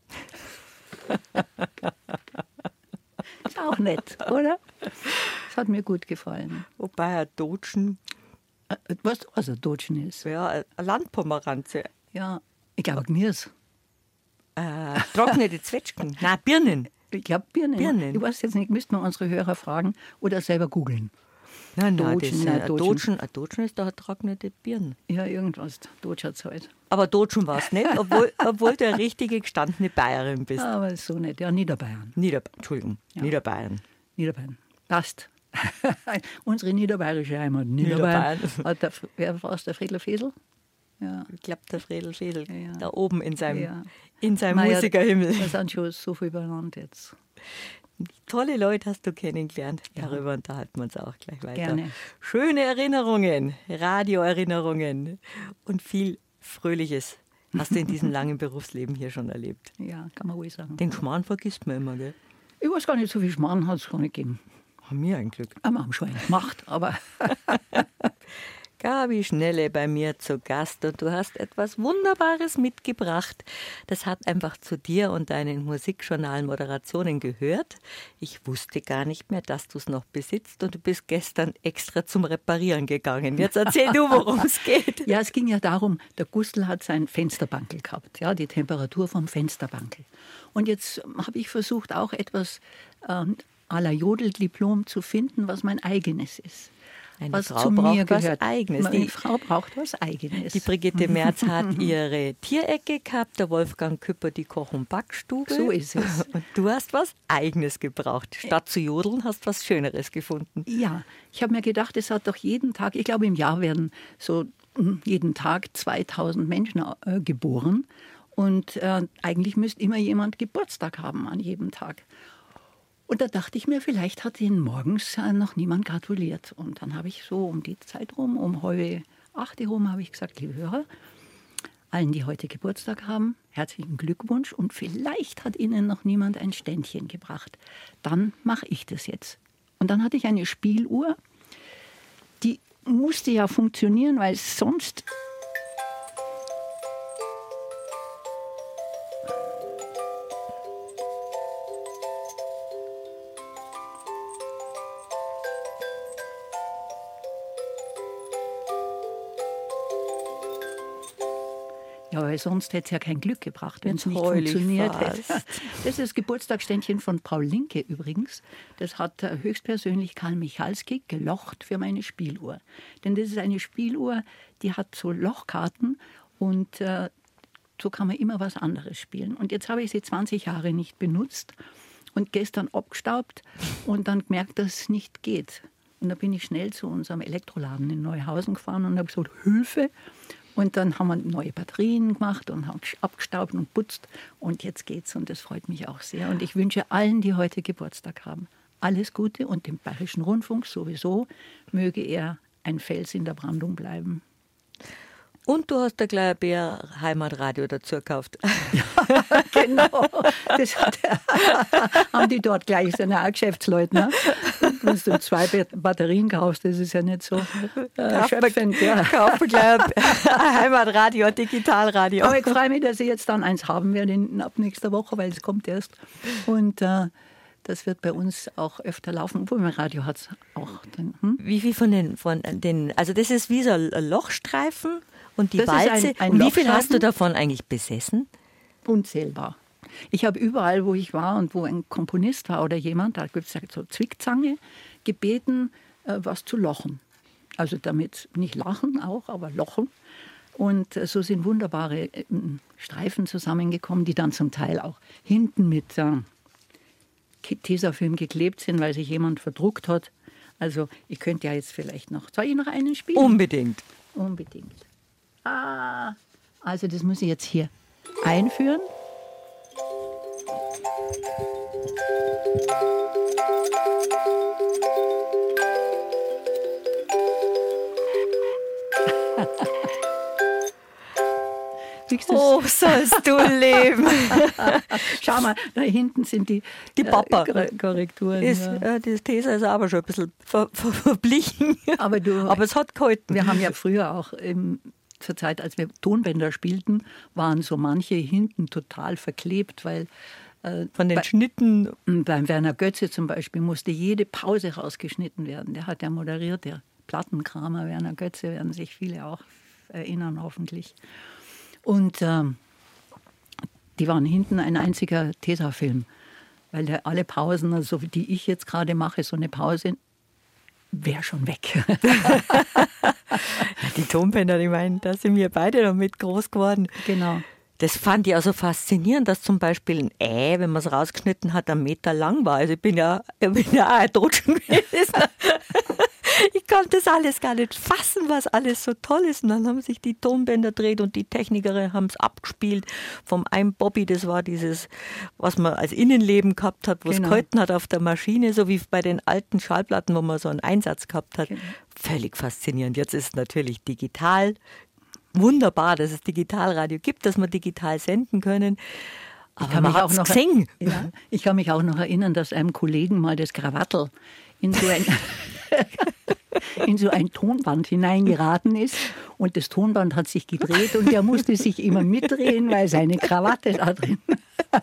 Ist auch nett, oder? Das hat mir gut gefallen. Wobei ein Dotschen... Was ein Dotschen ist? Ja, eine Landpomeranze. Ja, ich glaube Gmirs. Trocknete Zwetschgen. Nein, Birnen. Ich glaube Birnen. Ich weiß jetzt nicht, müssten wir unsere Hörer fragen oder selber googeln. Nein, Dotschen ist doch eine trocknete Birne. Ja, irgendwas. Dotschat's halt. Aber Dotschen war es nicht, obwohl du eine richtige gestandene Bayerin bist. Aber so nicht. Ja, Niederbayern. Niederbayern. Niederbayern. Passt. Unsere niederbayerische Heimat. Niederbayern. Wer war es, der Friedel Fesel? Ja. Ich glaube, der Friedel Fesel, da oben in seinem Musikerhimmel. Da sind schon so viel benannt jetzt. Tolle Leute hast du kennengelernt. Darüber unterhalten wir uns auch gleich weiter. Gerne. Schöne Erinnerungen, Radioerinnerungen und viel Fröhliches hast du in diesem langen Berufsleben hier schon erlebt. Ja, kann man wohl sagen. Den Schmarrn vergisst man immer, gell? Ich weiß gar nicht, so viel Schmarrn hat es gar nicht gegeben. Haben wir ein Glück. Wir haben schon einen gemacht, aber... Gabi Schnelle bei mir zu Gast und du hast etwas Wunderbares mitgebracht. Das hat einfach zu dir und deinen Musikjournal-Moderationen gehört. Ich wusste gar nicht mehr, dass du es noch besitzt und du bist gestern extra zum Reparieren gegangen. Jetzt erzähl du, worum es geht. Ja, es ging ja darum, der Gustl hat sein Fensterbankel gehabt, ja, die Temperatur vom Fensterbankel. Und jetzt habe ich versucht, auch etwas à la Jodeldiplom zu finden, was mein eigenes ist. Eine Frau braucht was Eigenes. Die Frau braucht was Eigenes. Die Brigitte Merz hat ihre Tierecke gehabt, der Wolfgang Küpper die Koch- und Backstube. So ist es. Und du hast was Eigenes gebraucht. Statt zu jodeln hast du was Schöneres gefunden. Ja, ich habe mir gedacht, es hat doch jeden Tag, ich glaube im Jahr werden so jeden Tag 2000 Menschen geboren. Und eigentlich müsste immer jemand Geburtstag haben an jedem Tag. Und da dachte ich mir, vielleicht hat ihnen morgens noch niemand gratuliert. Und dann habe ich so um die Zeit rum, um 7:30 rum, habe ich gesagt, liebe Hörer, allen, die heute Geburtstag haben, herzlichen Glückwunsch. Und vielleicht hat ihnen noch niemand ein Ständchen gebracht. Dann mache ich das jetzt. Und dann hatte ich eine Spieluhr, die musste ja funktionieren, weil sonst... Ja, weil sonst hätte es ja kein Glück gebracht, wenn es nicht funktioniert hätte. Das ist das Geburtstagsständchen von Paul Linke übrigens. Das hat höchstpersönlich Karl Michalski gelocht für meine Spieluhr. Denn das ist eine Spieluhr, die hat so Lochkarten und so kann man immer was anderes spielen. Und jetzt habe ich sie 20 Jahre nicht benutzt und gestern abgestaubt und dann gemerkt, dass es nicht geht. Und da bin ich schnell zu unserem Elektroladen in Neuhausen gefahren und habe gesagt, Hilfe! Und dann haben wir neue Batterien gemacht und haben abgestaubt und putzt. Und jetzt geht's und das freut mich auch sehr. Und ich wünsche allen, die heute Geburtstag haben, alles Gute und dem Bayerischen Rundfunk sowieso möge er ein Fels in der Brandung bleiben. Und du hast da gleich ein Bär Heimatradio dazu gekauft. Ja, genau. Das haben die dort gleich, sind ja auch Geschäftsleute. Ne? Wenn du 2 Batterien kaufst, das ist ja nicht so schöpfend. Ja. Kaufe gleich ein Heimatradio, ein Digitalradio. Aber ich freue mich, dass ich jetzt dann eins haben werde ab nächster Woche, weil es kommt erst. Und das wird bei uns auch öfter laufen, obwohl mein Radio hat es auch. Wie viel von den, also das ist wie so ein Lochstreifen und die das Walze. Ein und wie viel hast du davon eigentlich besessen? Unzählbar. Ich habe überall, wo ich war und wo ein Komponist war oder jemand, da gibt es ja so Zwickzange, gebeten, was zu lochen. Also damit nicht lachen auch, aber lochen. Und so sind wunderbare Streifen zusammengekommen, die dann zum Teil auch hinten mit Tesafilm geklebt sind, weil sich jemand verdruckt hat. Also ich könnte ja jetzt vielleicht noch... Soll ich noch einen spielen? Unbedingt. Unbedingt. Also das muss ich jetzt hier einführen. Oh, sollst du leben. Schau mal, da hinten sind die Korrekturen. Das Tesa ist aber schon ein bisschen verblichen. Aber es hat gehalten. Wir haben ja früher auch zur Zeit, als wir Tonbänder spielten, waren so manche hinten total verklebt, weil von den Schnitten. Beim Werner Götze zum Beispiel musste jede Pause rausgeschnitten werden. Der hat ja moderiert, der Plattenkramer Werner Götze, werden sich viele auch erinnern hoffentlich. Und die waren hinten ein einziger Tesafilm, weil der alle Pausen, also die ich jetzt gerade mache, so eine Pause, wäre schon weg. Die Tonbänder, ich meine, da sind wir beide noch mit groß geworden. Genau. Das fand ich also faszinierend, dass zum Beispiel ein wenn man es rausgeschnitten hat, 1 Meter lang war. Also ich bin ja auch ein Totschen gewesen. Ich konnte das alles gar nicht fassen, was alles so toll ist. Und dann haben sich die Tonbänder gedreht und die Technikerin haben es abgespielt. Vom einen Bobby, das war dieses, was man als Innenleben gehabt hat, wo es gehalten hat auf der Maschine, so wie bei den alten Schallplatten, wo man so einen Einsatz gehabt hat. Genau. Völlig faszinierend. Jetzt ist es natürlich digital. Wunderbar, dass es Digitalradio gibt, dass wir digital senden können. Aber man hat es gesehen. Ja, ich kann mich auch noch erinnern, dass einem Kollegen mal das Krawattel in so ein Tonband hineingeraten ist und das Tonband hat sich gedreht und er musste sich immer mitdrehen, weil seine Krawatte da drin war.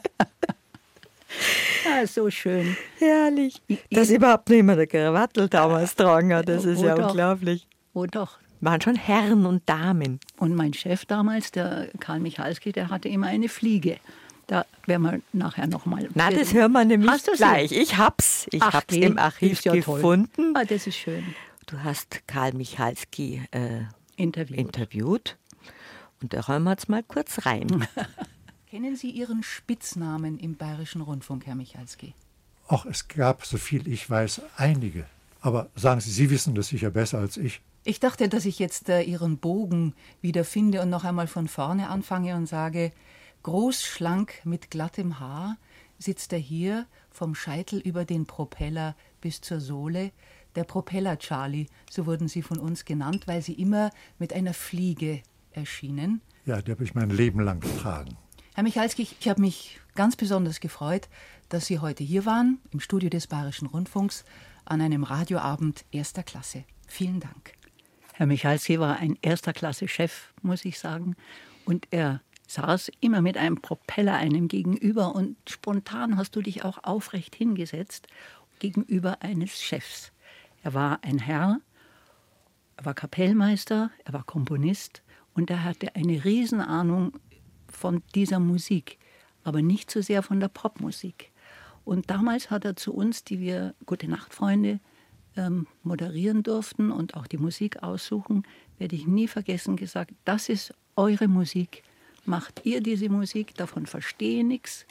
Ja, so schön. Herrlich. Dass überhaupt nicht mehr der Krawattel damals tragen hat, das ist ja doch. Unglaublich. Oh doch. Waren schon Herren und Damen. Und mein Chef damals, der Karl Michalski, der hatte immer eine Fliege. Da werden wir nachher nochmal. Na, das hören wir nämlich gleich. Ich hab's im Archiv gefunden. Ah, das ist schön. Du hast Karl Michalski interviewt. Und da hören wir jetzt mal kurz rein. Kennen Sie Ihren Spitznamen im Bayerischen Rundfunk, Herr Michalski? Ach, es gab, so viel ich weiß, einige. Aber sagen Sie, Sie wissen das sicher besser als ich. Ich dachte, dass ich jetzt Ihren Bogen wiederfinde und noch einmal von vorne anfange und sage, groß, schlank, mit glattem Haar sitzt er hier vom Scheitel über den Propeller bis zur Sohle. Der Propeller Charlie, so wurden Sie von uns genannt, weil Sie immer mit einer Fliege erschienen. Ja, die habe ich mein Leben lang getragen. Herr Michalski, ich habe mich ganz besonders gefreut, dass Sie heute hier waren, im Studio des Bayerischen Rundfunks, an einem Radioabend erster Klasse. Vielen Dank. Herr Michalski war ein erster-Klasse-Chef, muss ich sagen. Und er saß immer mit einem Propeller einem gegenüber und spontan hast du dich auch aufrecht hingesetzt gegenüber eines Chefs. Er war ein Herr, er war Kapellmeister, er war Komponist und er hatte eine Riesenahnung von dieser Musik, aber nicht so sehr von der Popmusik. Und damals hat er zu uns, die wir Gute Nacht, Freunde, moderieren durften und auch die Musik aussuchen, werde ich nie vergessen, gesagt, das ist eure Musik. Macht ihr diese Musik, davon verstehe nichts.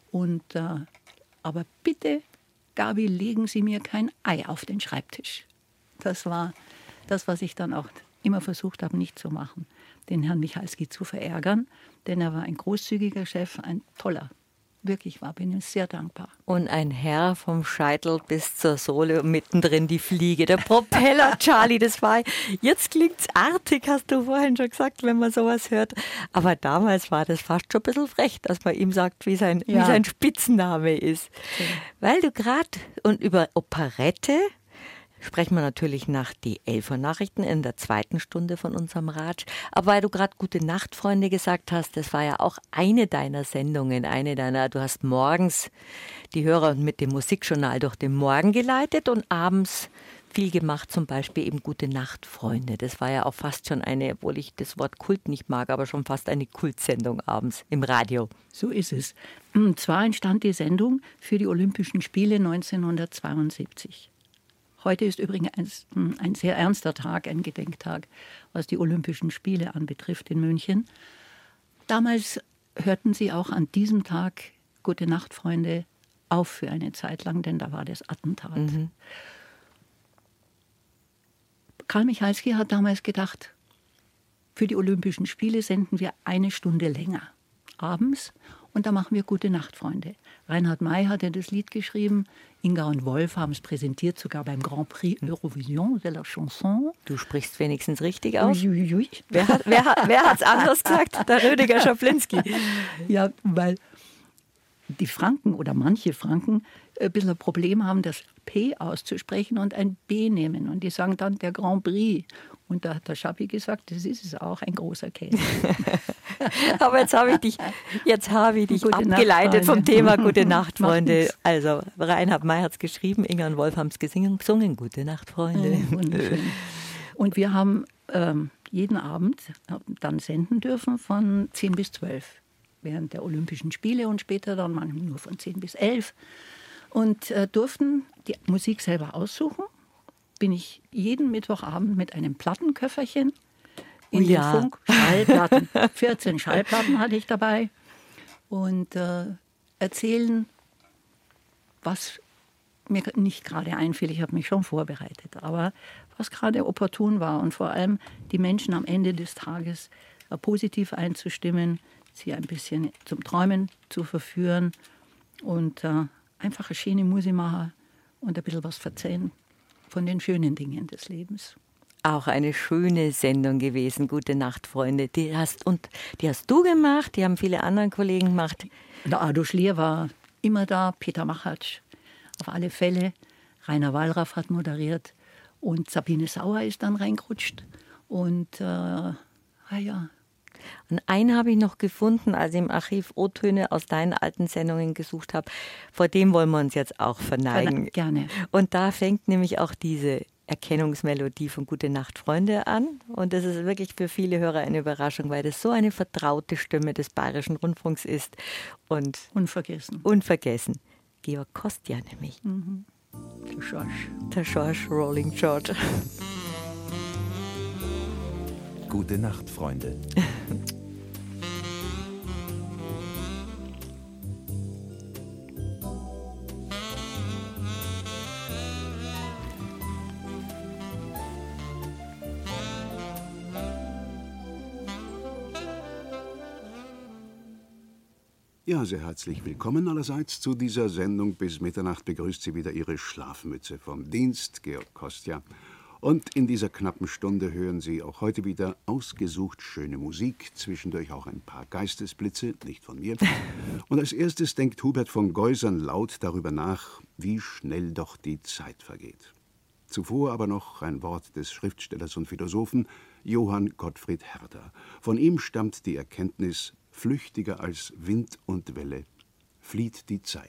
Aber bitte, Gabi, legen Sie mir kein Ei auf den Schreibtisch. Das war das, was ich dann auch immer versucht habe, nicht zu machen, den Herrn Michalski zu verärgern, denn er war ein großzügiger Chef, ein toller. Wirklich bin ich sehr dankbar. Und ein Herr vom Scheitel bis zur Sohle und mittendrin die Fliege. Der Propeller Charlie, das war, jetzt klingt's artig, hast du vorhin schon gesagt, wenn man sowas hört. Aber damals war das fast schon ein bisschen frech, dass man ihm sagt, wie sein Spitzname ist. Ja. Weil du gerade, und über Operette sprechen wir natürlich nach die 11 Uhr Nachrichten in der 2. Stunde von unserem Ratsch. Aber weil du gerade Gute Nacht, Freunde gesagt hast, das war ja auch eine deiner Sendungen, du hast morgens die Hörer mit dem Musikjournal durch den Morgen geleitet und abends viel gemacht, zum Beispiel eben Gute Nacht, Freunde. Das war ja auch fast schon eine, obwohl ich das Wort Kult nicht mag, aber schon fast eine Kultsendung abends im Radio. So ist es. Und zwar entstand die Sendung für die Olympischen Spiele 1972. Heute ist übrigens ein sehr ernster Tag, ein Gedenktag, was die Olympischen Spiele anbetrifft in München. Damals hörten sie auch an diesem Tag Gute Nacht, Freunde, auf für eine Zeit lang, denn da war das Attentat. Mhm. Karl Michalski hat damals gedacht, für die Olympischen Spiele senden wir 1 Stunde länger, abends, und da machen wir Gute Nacht, Freunde. Reinhard May hatte das Lied geschrieben, Inga und Wolf haben es präsentiert, sogar beim Grand Prix Eurovision de la Chanson. Du sprichst wenigstens richtig aus. Uiuiui. Wer hat's anders gesagt? Der Rüdiger Schaplinski. Ja, weil die Franken oder manche Franken ein bisschen ein Problem haben, das P auszusprechen und ein B nehmen. Und die sagen dann der Grand Prix. Und da hat der Schappi gesagt, das ist es auch, ein großer Käse. Aber jetzt habe ich dich abgeleitet vom Thema Gute Nacht, Freunde. Also Reinhard May hat es geschrieben, Inga und Wolf haben es gesungen. Gute Nacht, Freunde. Wunderschön. Und wir haben jeden Abend dann senden dürfen von 10 bis 12 während der Olympischen Spiele und später dann manchmal nur von 10 bis 11 und durften die Musik selber aussuchen. Bin ich jeden Mittwochabend mit einem Plattenköfferchen in den Funk. Schallplatten. 14 Schallplatten hatte ich dabei. Und erzählen, was mir nicht gerade einfiel. Ich habe mich schon vorbereitet, aber was gerade opportun war. Und vor allem die Menschen am Ende des Tages positiv einzustimmen, sie ein bisschen zum Träumen zu verführen und einfach eine schöne Musik machen und ein bisschen was erzählen von den schönen Dingen des Lebens. Auch eine schöne Sendung gewesen, Gute Nacht, Freunde. Die hast du gemacht, die haben viele andere Kollegen gemacht. Der Ado Schlier war immer da, Peter Machatsch auf alle Fälle, Rainer Wallraff hat moderiert und Sabine Sauer ist dann reingerutscht. Und Und einen habe ich noch gefunden, als ich im Archiv O-Töne aus deinen alten Sendungen gesucht habe. Vor dem wollen wir uns jetzt auch verneigen. Gerne. Und da fängt nämlich auch diese Erkennungsmelodie von Gute Nacht, Freunde an. Und das ist wirklich für viele Hörer eine Überraschung, weil das so eine vertraute Stimme des Bayerischen Rundfunks ist. Und unvergessen. Georg Kostja nämlich. Mhm. Der Schorsch Rolling George. Gute Nacht, Freunde. Ja, sehr herzlich willkommen allerseits zu dieser Sendung. Bis Mitternacht begrüßt Sie wieder Ihre Schlafmütze vom Dienst, Georg Kostja. Und in dieser knappen Stunde hören Sie auch heute wieder ausgesucht schöne Musik, zwischendurch auch ein paar Geistesblitze, nicht von mir. Und als erstes denkt Hubert von Geusern laut darüber nach, wie schnell doch die Zeit vergeht. Zuvor aber noch ein Wort des Schriftstellers und Philosophen Johann Gottfried Herder. Von ihm stammt die Erkenntnis: Flüchtiger als Wind und Welle flieht die Zeit.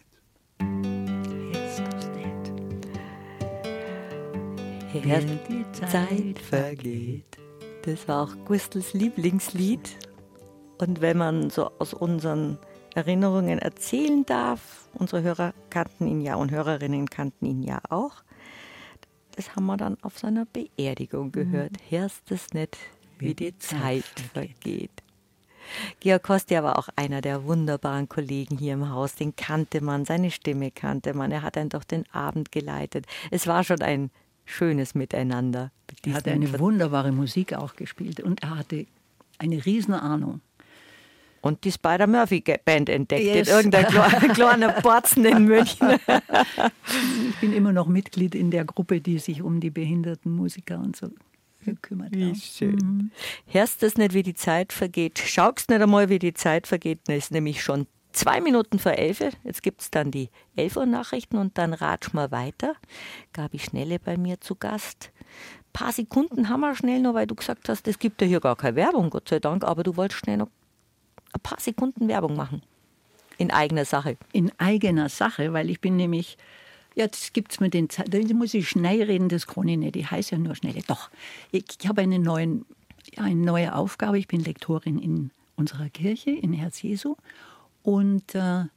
Die Zeit vergeht. Das war auch Gustls Lieblingslied. Und wenn man so aus unseren Erinnerungen erzählen darf, unsere Hörer kannten ihn ja und Hörerinnen kannten ihn ja auch, das haben wir dann auf seiner Beerdigung gehört. Hörst es nicht, wie die Zeit vergeht. Georg Kostja war auch einer der wunderbaren Kollegen hier im Haus. Den kannte man, seine Stimme kannte man. Er hat einen durch den Abend geleitet. Es war schon ein schönes Miteinander. Er hat eine wunderbare Musik auch gespielt und er hatte eine riesen Ahnung. Und die Spider-Murphy-Band entdeckt in irgendeiner kleinen Borzen in München. Ich bin immer noch Mitglied in der Gruppe, die sich um die behinderten Musiker und so gekümmert hat. Wie schön. Hörst es nicht, wie die Zeit vergeht? Schaust nicht einmal, wie die Zeit vergeht. Es ist nämlich schon 2 Minuten vor 11. Jetzt gibt es dann die 11 Uhr Nachrichten und dann ratsch mal weiter. Gabi Schnelle bei mir zu Gast. Ein paar Sekunden haben wir schnell noch, weil du gesagt hast, es gibt ja hier gar keine Werbung, Gott sei Dank, aber du wolltest schnell noch ein paar Sekunden Werbung machen. In eigener Sache. In eigener Sache, weil ich bin nämlich, jetzt gibt es mir den Zeit, da muss ich schnell reden, das kann ich nicht, ich heiße ja nur Schnelle. Doch, ich habe eine neue Aufgabe, ich bin Lektorin in unserer Kirche, in Herz Jesu. Und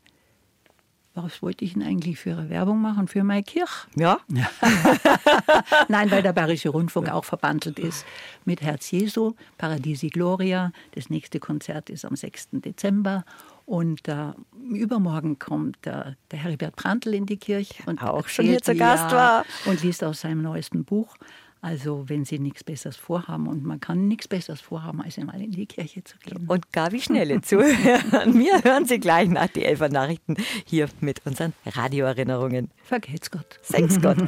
was wollte ich denn eigentlich für eine Werbung machen? Für meine Kirche? Ja. Nein, weil der Bayerische Rundfunk auch verbandelt ist mit Herz Jesu, Paradiesi Gloria. Das nächste Konzert ist am 6. Dezember. Und übermorgen kommt der Heribert Prantl in die Kirche. Und auch schon hier zu Gast war. Und liest aus seinem neuesten Buch. Also wenn Sie nichts Besseres vorhaben, und man kann nichts Besseres vorhaben, als einmal in die Kirche zu gehen. Und Gabi Schnelle zuhören. Wir hören Sie gleich nach die 11er Nachrichten hier mit unseren Radioerinnerungen. Vergelt's Gott. Senkt's Gott.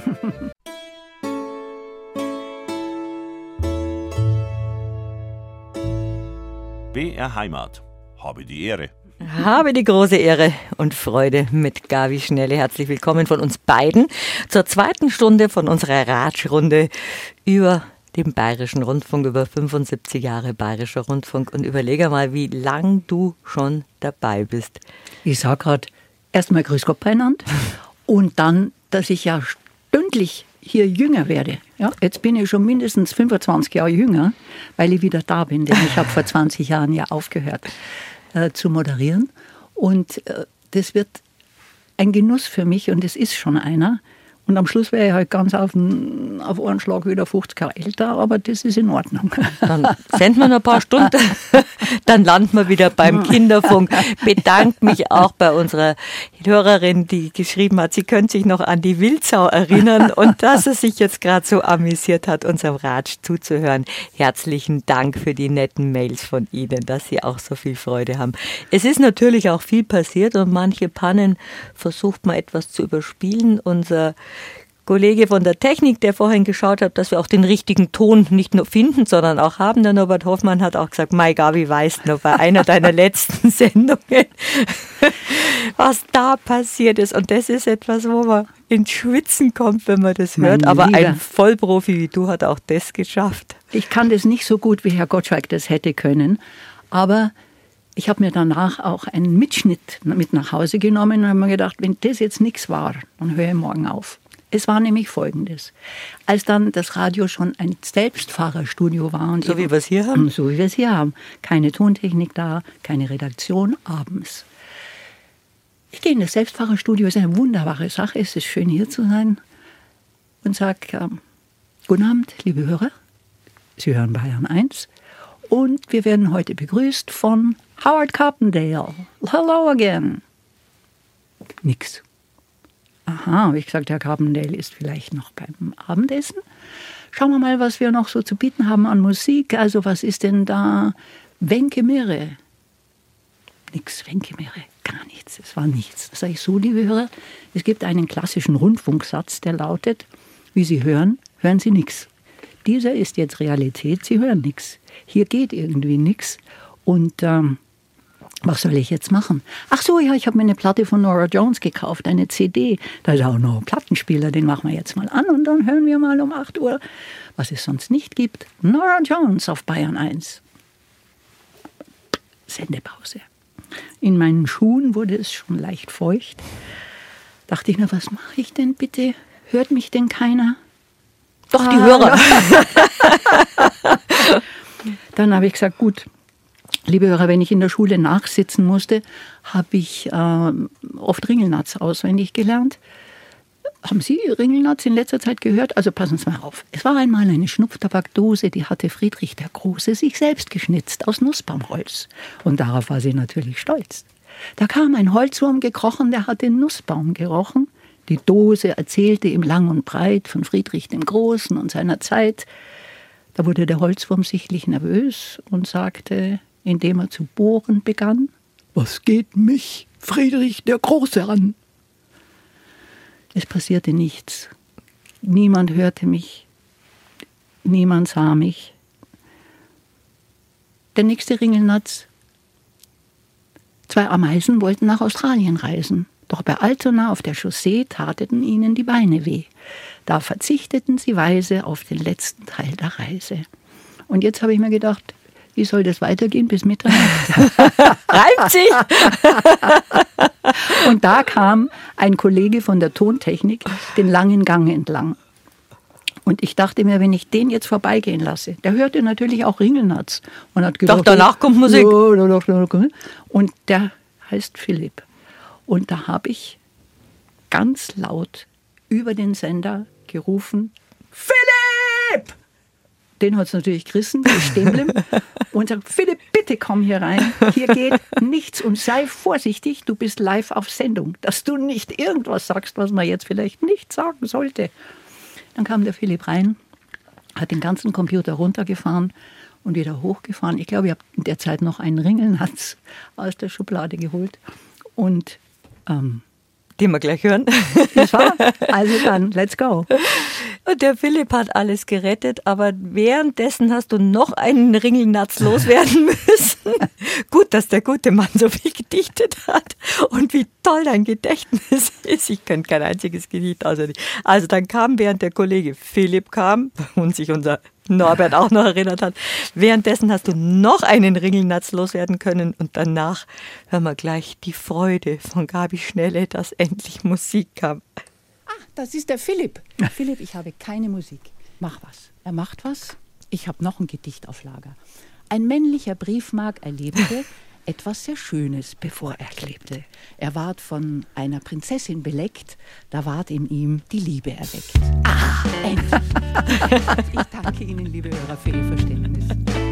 BR Heimat. Habe die Ehre. Habe die große Ehre und Freude mit Gabi Schnelle. Herzlich willkommen von uns beiden zur 2. Stunde von unserer Ratschrunde über den Bayerischen Rundfunk, über 75 Jahre Bayerischer Rundfunk. Und überlege mal, wie lang du schon dabei bist. Ich sage gerade erstmal Grüß Gott beieinander und dann, dass ich ja stündlich hier jünger werde. Ja, jetzt bin ich schon mindestens 25 Jahre jünger, weil ich wieder da bin, denn ich habe vor 20 Jahren ja aufgehört zu moderieren. Und das wird ein Genuss für mich und es ist schon einer. Und am Schluss wäre ich halt ganz auf einen Schlag wieder 50 Jahre älter, aber das ist in Ordnung. Dann senden wir noch ein paar Stunden, dann landen wir wieder beim Kinderfunk. Bedanke mich auch bei unserer Hörerin, die geschrieben hat, sie könnte sich noch an die Wildsau erinnern und dass sie sich jetzt gerade so amüsiert hat, unserem Ratsch zuzuhören. Herzlichen Dank für die netten Mails von Ihnen, dass Sie auch so viel Freude haben. Es ist natürlich auch viel passiert und manche Pannen versucht man etwas zu überspielen. Unser Kollege von der Technik, der vorhin geschaut hat, dass wir auch den richtigen Ton nicht nur finden, sondern auch haben. Der Norbert Hoffmann hat auch gesagt, Mai Gabi, weißt du noch, bei einer deiner letzten Sendungen, was da passiert ist. Und das ist etwas, wo man ins Schwitzen kommt, wenn man das hört. Aber ein Vollprofi wie du hat auch das geschafft. Ich kann das nicht so gut, wie Herr Gottschalk das hätte können, aber ich habe mir danach auch einen Mitschnitt mit nach Hause genommen und habe mir gedacht, wenn das jetzt nichts war, dann höre ich morgen auf. Es war nämlich Folgendes. Als dann das Radio schon ein Selbstfahrerstudio war. Und so wie wir es hier haben? So wie wir es hier haben. Keine Tontechnik da, keine Redaktion, abends. Ich gehe in das Selbstfahrerstudio, es ist eine wunderbare Sache, es ist schön hier zu sein. Und sage, guten Abend, liebe Hörer, Sie hören Bayern 1. Und wir werden heute begrüßt von Howard Carpendale. Hello again. Nix. Aha, habe ich gesagt, Herr Carpendale ist vielleicht noch beim Abendessen. Schauen wir mal, was wir noch so zu bieten haben an Musik. Also was ist denn da? Wenke Mirre. Nix, Wenke Mirre, gar nichts. Es war nichts. Das sage ich so, liebe Hörer. Es gibt einen klassischen Rundfunksatz, der lautet, wie Sie hören, hören Sie nichts. Dieser ist jetzt Realität, Sie hören nichts. Hier geht irgendwie nichts. Und was soll ich jetzt machen? Ach so, ja, ich habe mir eine Platte von Norah Jones gekauft, eine CD. Da ist auch noch ein Plattenspieler, den machen wir jetzt mal an und dann hören wir mal um 8 Uhr, was es sonst nicht gibt. Norah Jones auf Bayern 1. Sendepause. In meinen Schuhen wurde es schon leicht feucht. Dachte ich mir, was mache ich denn bitte? Hört mich denn keiner? Doch, die Hörer. Dann habe ich gesagt, gut, liebe Hörer, wenn ich in der Schule nachsitzen musste, habe ich oft Ringelnatz auswendig gelernt. Haben Sie Ringelnatz in letzter Zeit gehört? Also passen Sie mal auf. Es war einmal eine Schnupftabakdose, die hatte Friedrich der Große sich selbst geschnitzt aus Nussbaumholz. Und darauf war sie natürlich stolz. Da kam ein Holzwurm gekrochen, der hat den Nussbaum gerochen. Die Dose erzählte ihm lang und breit von Friedrich dem Großen und seiner Zeit. Da wurde der Holzwurm sichtlich nervös und sagte, indem er zu bohren begann, was geht mich, Friedrich der Große, an? Es passierte nichts. Niemand hörte mich. Niemand sah mich. Der nächste Ringelnatz. 2 Ameisen wollten nach Australien reisen. Doch bei Altona auf der Chaussee tateten ihnen die Beine weh. Da verzichteten sie weise auf den letzten Teil der Reise. Und jetzt habe ich mir gedacht, wie soll das weitergehen bis Mitternacht? Reimt sich! Und da kam ein Kollege von der Tontechnik den langen Gang entlang. Und ich dachte mir, wenn ich den jetzt vorbeigehen lasse, der hörte natürlich auch Ringelnatz. Und hat gedacht, doch, danach kommt Musik. Und der heißt Philipp. Und da habe ich ganz laut über den Sender gerufen, Philipp! Den hat es natürlich gerissen, die stehen geblieben. Und sagt, Philipp, bitte komm hier rein. Hier geht nichts und sei vorsichtig, du bist live auf Sendung. Dass du nicht irgendwas sagst, was man jetzt vielleicht nicht sagen sollte. Dann kam der Philipp rein, hat den ganzen Computer runtergefahren und wieder hochgefahren. Ich glaube, ich habe in der Zeit noch einen Ringelnatz aus der Schublade geholt. Und den wir gleich hören. Das war. Also dann, let's go. Und der Philipp hat alles gerettet, aber währenddessen hast du noch einen Ringelnatz loswerden müssen. Gut, dass der gute Mann so viel gedichtet hat und wie toll dein Gedächtnis ist. Ich könnte kein einziges Gedicht auswendig. Also dann kam, während der Kollege Philipp kam und sich unser Norbert auch noch erinnert hat, währenddessen hast du noch einen Ringelnatz loswerden können und danach hören wir gleich die Freude von Gabi Schnelle, dass endlich Musik kam. Das ist der Philipp. Philipp, ich habe keine Musik. Mach was. Er macht was. Ich habe noch ein Gedicht auf Lager. Ein männlicher Briefmark erlebte, etwas sehr Schönes, bevor er lebte. Er ward von einer Prinzessin beleckt, da ward in ihm die Liebe erweckt. Ah, endlich! Ich danke Ihnen, liebe Hörer, für Ihr Verständnis.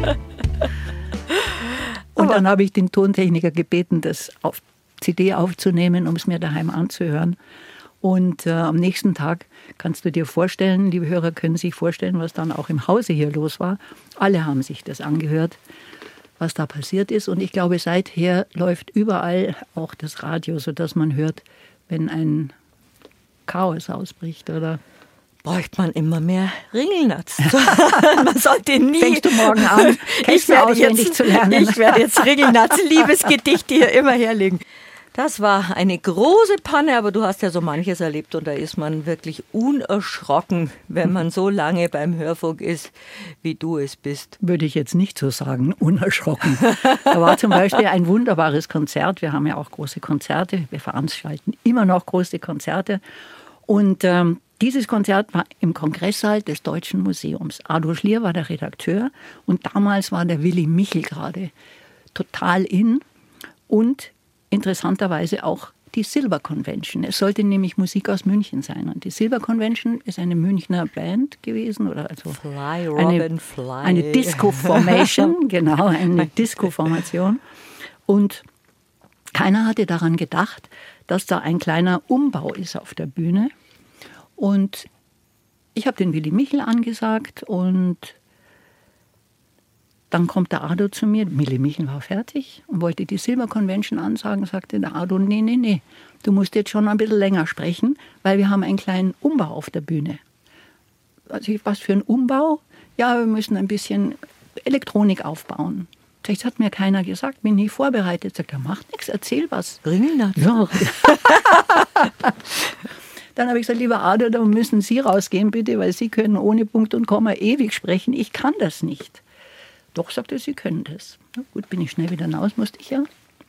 Und dann habe ich den Tontechniker gebeten, das auf CD aufzunehmen, um es mir daheim anzuhören. Und am nächsten Tag kannst du dir vorstellen, liebe Hörer können sich vorstellen, was dann auch im Hause hier los war. Alle haben sich das angehört, was da passiert ist. Und ich glaube, seither läuft überall auch das Radio, sodass man hört, wenn ein Chaos ausbricht, oder? Bräuchte man immer mehr Ringelnatz. Man sollte nie... Fängst du morgen an, Kästner auswendig zu lernen? Ich werde jetzt Ringelnatz, Liebesgedichte hier immer herlegen. Das war eine große Panne, aber du hast ja so manches erlebt und da ist man wirklich unerschrocken, wenn man so lange beim Hörfunk ist, wie du es bist. Würde ich jetzt nicht so sagen, unerschrocken. Da war zum Beispiel ein wunderbares Konzert. Wir haben ja auch große Konzerte. Wir veranstalten immer noch große Konzerte. Und dieses Konzert war im Kongresssaal des Deutschen Museums. Ado Schlier war der Redakteur und damals war der Willy Michel gerade total in und interessanterweise auch die Silver Convention. Es sollte nämlich Musik aus München sein. Und die Silver Convention ist eine Münchner Band gewesen. Oder also Fly, Robin, Fly. Eine Disco-Formation, genau, eine Disco-Formation. Und keiner hatte daran gedacht, dass da ein kleiner Umbau ist auf der Bühne. Und ich habe den Willy Michel angesagt und dann kommt der Ado zu mir, Willy Michel war fertig und wollte die Silver Convention ansagen, sagte der Ado, nee, du musst jetzt schon ein bisschen länger sprechen, weil wir haben einen kleinen Umbau auf der Bühne. Also was für ein Umbau? Ja, wir müssen ein bisschen Elektronik aufbauen. Das hat mir keiner gesagt, bin nie vorbereitet. Sagt er, macht nichts, erzähl was. Ringelnatz. Ja. Dann habe ich gesagt, lieber Ado, da müssen Sie rausgehen bitte, weil Sie können ohne Punkt und Komma ewig sprechen. Ich kann das nicht. Doch, sagte er, Sie können das. Na gut, bin ich schnell wieder raus, musste ich ja.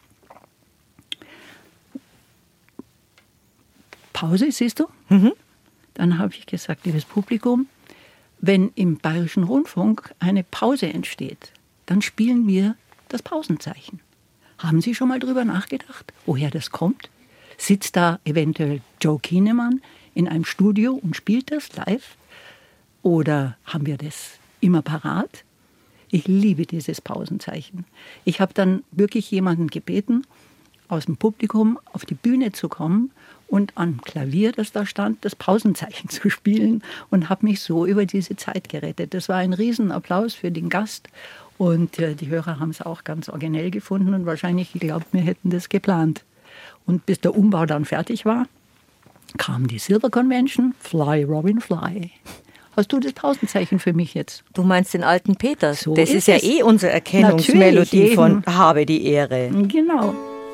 Pause, siehst du? Mhm. Dann habe ich gesagt, liebes Publikum, wenn im Bayerischen Rundfunk eine Pause entsteht, dann spielen wir das Pausenzeichen. Haben Sie schon mal drüber nachgedacht, woher das kommt? Sitzt da eventuell Joe Kienemann in einem Studio und spielt das live? Oder haben wir das immer parat? Ich liebe dieses Pausenzeichen. Ich habe dann wirklich jemanden gebeten, aus dem Publikum auf die Bühne zu kommen und am Klavier, das da stand, das Pausenzeichen zu spielen und habe mich so über diese Zeit gerettet. Das war ein Riesenapplaus für den Gast und die Hörer haben es auch ganz originell gefunden und wahrscheinlich geglaubt, wir hätten das geplant. Und bis der Umbau dann fertig war, kam die Silver Convention, Fly, Robin, Fly. Hast du das Pausenzeichen für mich jetzt? Du meinst den alten Peters. So das ist ja eh unsere Erkennungsmelodie von Habe die Ehre. Genau.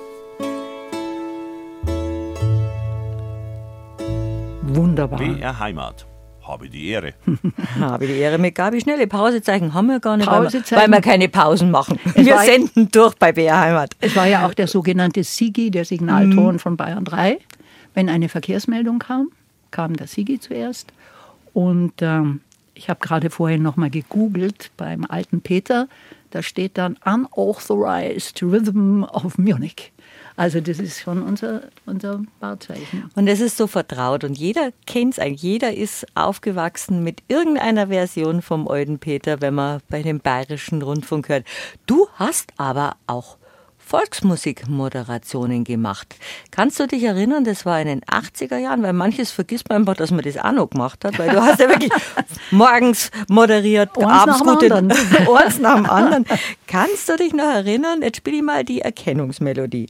Wunderbar. BR Heimat. Habe die Ehre. Habe die Ehre mit Gabi. Schnelle Pausezeichen haben wir gar nicht, weil wir keine Pausen machen. Wir senden durch bei BR Heimat. Es war ja auch der sogenannte SIGI, der Signalton von Bayern 3. Wenn eine Verkehrsmeldung kam der SIGI zuerst. Und ich habe gerade vorhin noch mal gegoogelt beim alten Peter. Da steht dann Unauthorized Rhythm of Munich. Also das ist schon unser Wahrzeichen. Und es ist so vertraut und jeder kennt es eigentlich. Jeder ist aufgewachsen mit irgendeiner Version vom alten Peter, wenn man bei dem Bayerischen Rundfunk hört. Du hast aber auch Volksmusikmoderationen gemacht. Kannst du dich erinnern, das war in den 80er Jahren, weil manches vergisst man einfach, dass man das auch noch gemacht hat, weil du hast ja wirklich morgens moderiert, abends gute eins nach dem anderen. Kannst du dich noch erinnern? Jetzt spiele ich mal die Erkennungsmelodie.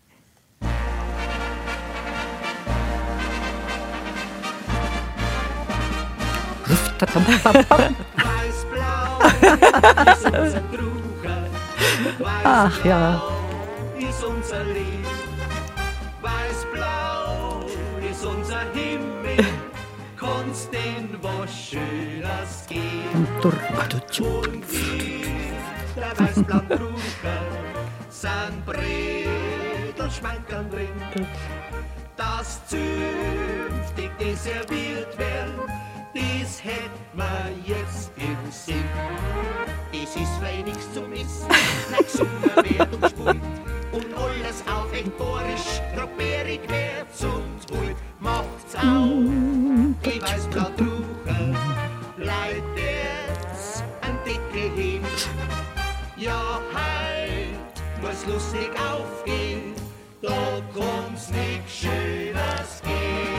Ach ja. Ist unser Lied. Weiß-blau ist unser Himmel. Kannst denn was Schönes geben? Und der weiß-blauen Drucker sind Bredel-Schmankerl drin. Das zünftig serviert werden, das hätt man jetzt im Sinn. Es ist frei nichts zum Essen, gleich Sommerwert und Spult. und alles auf euphorisch, grupperig wird's und gut macht's auch. Ich weiß grad Ruchen, Leid wird's an dicke hin. Ja, heut muss lustig aufgehen, da kommt's nix Schönes gehen.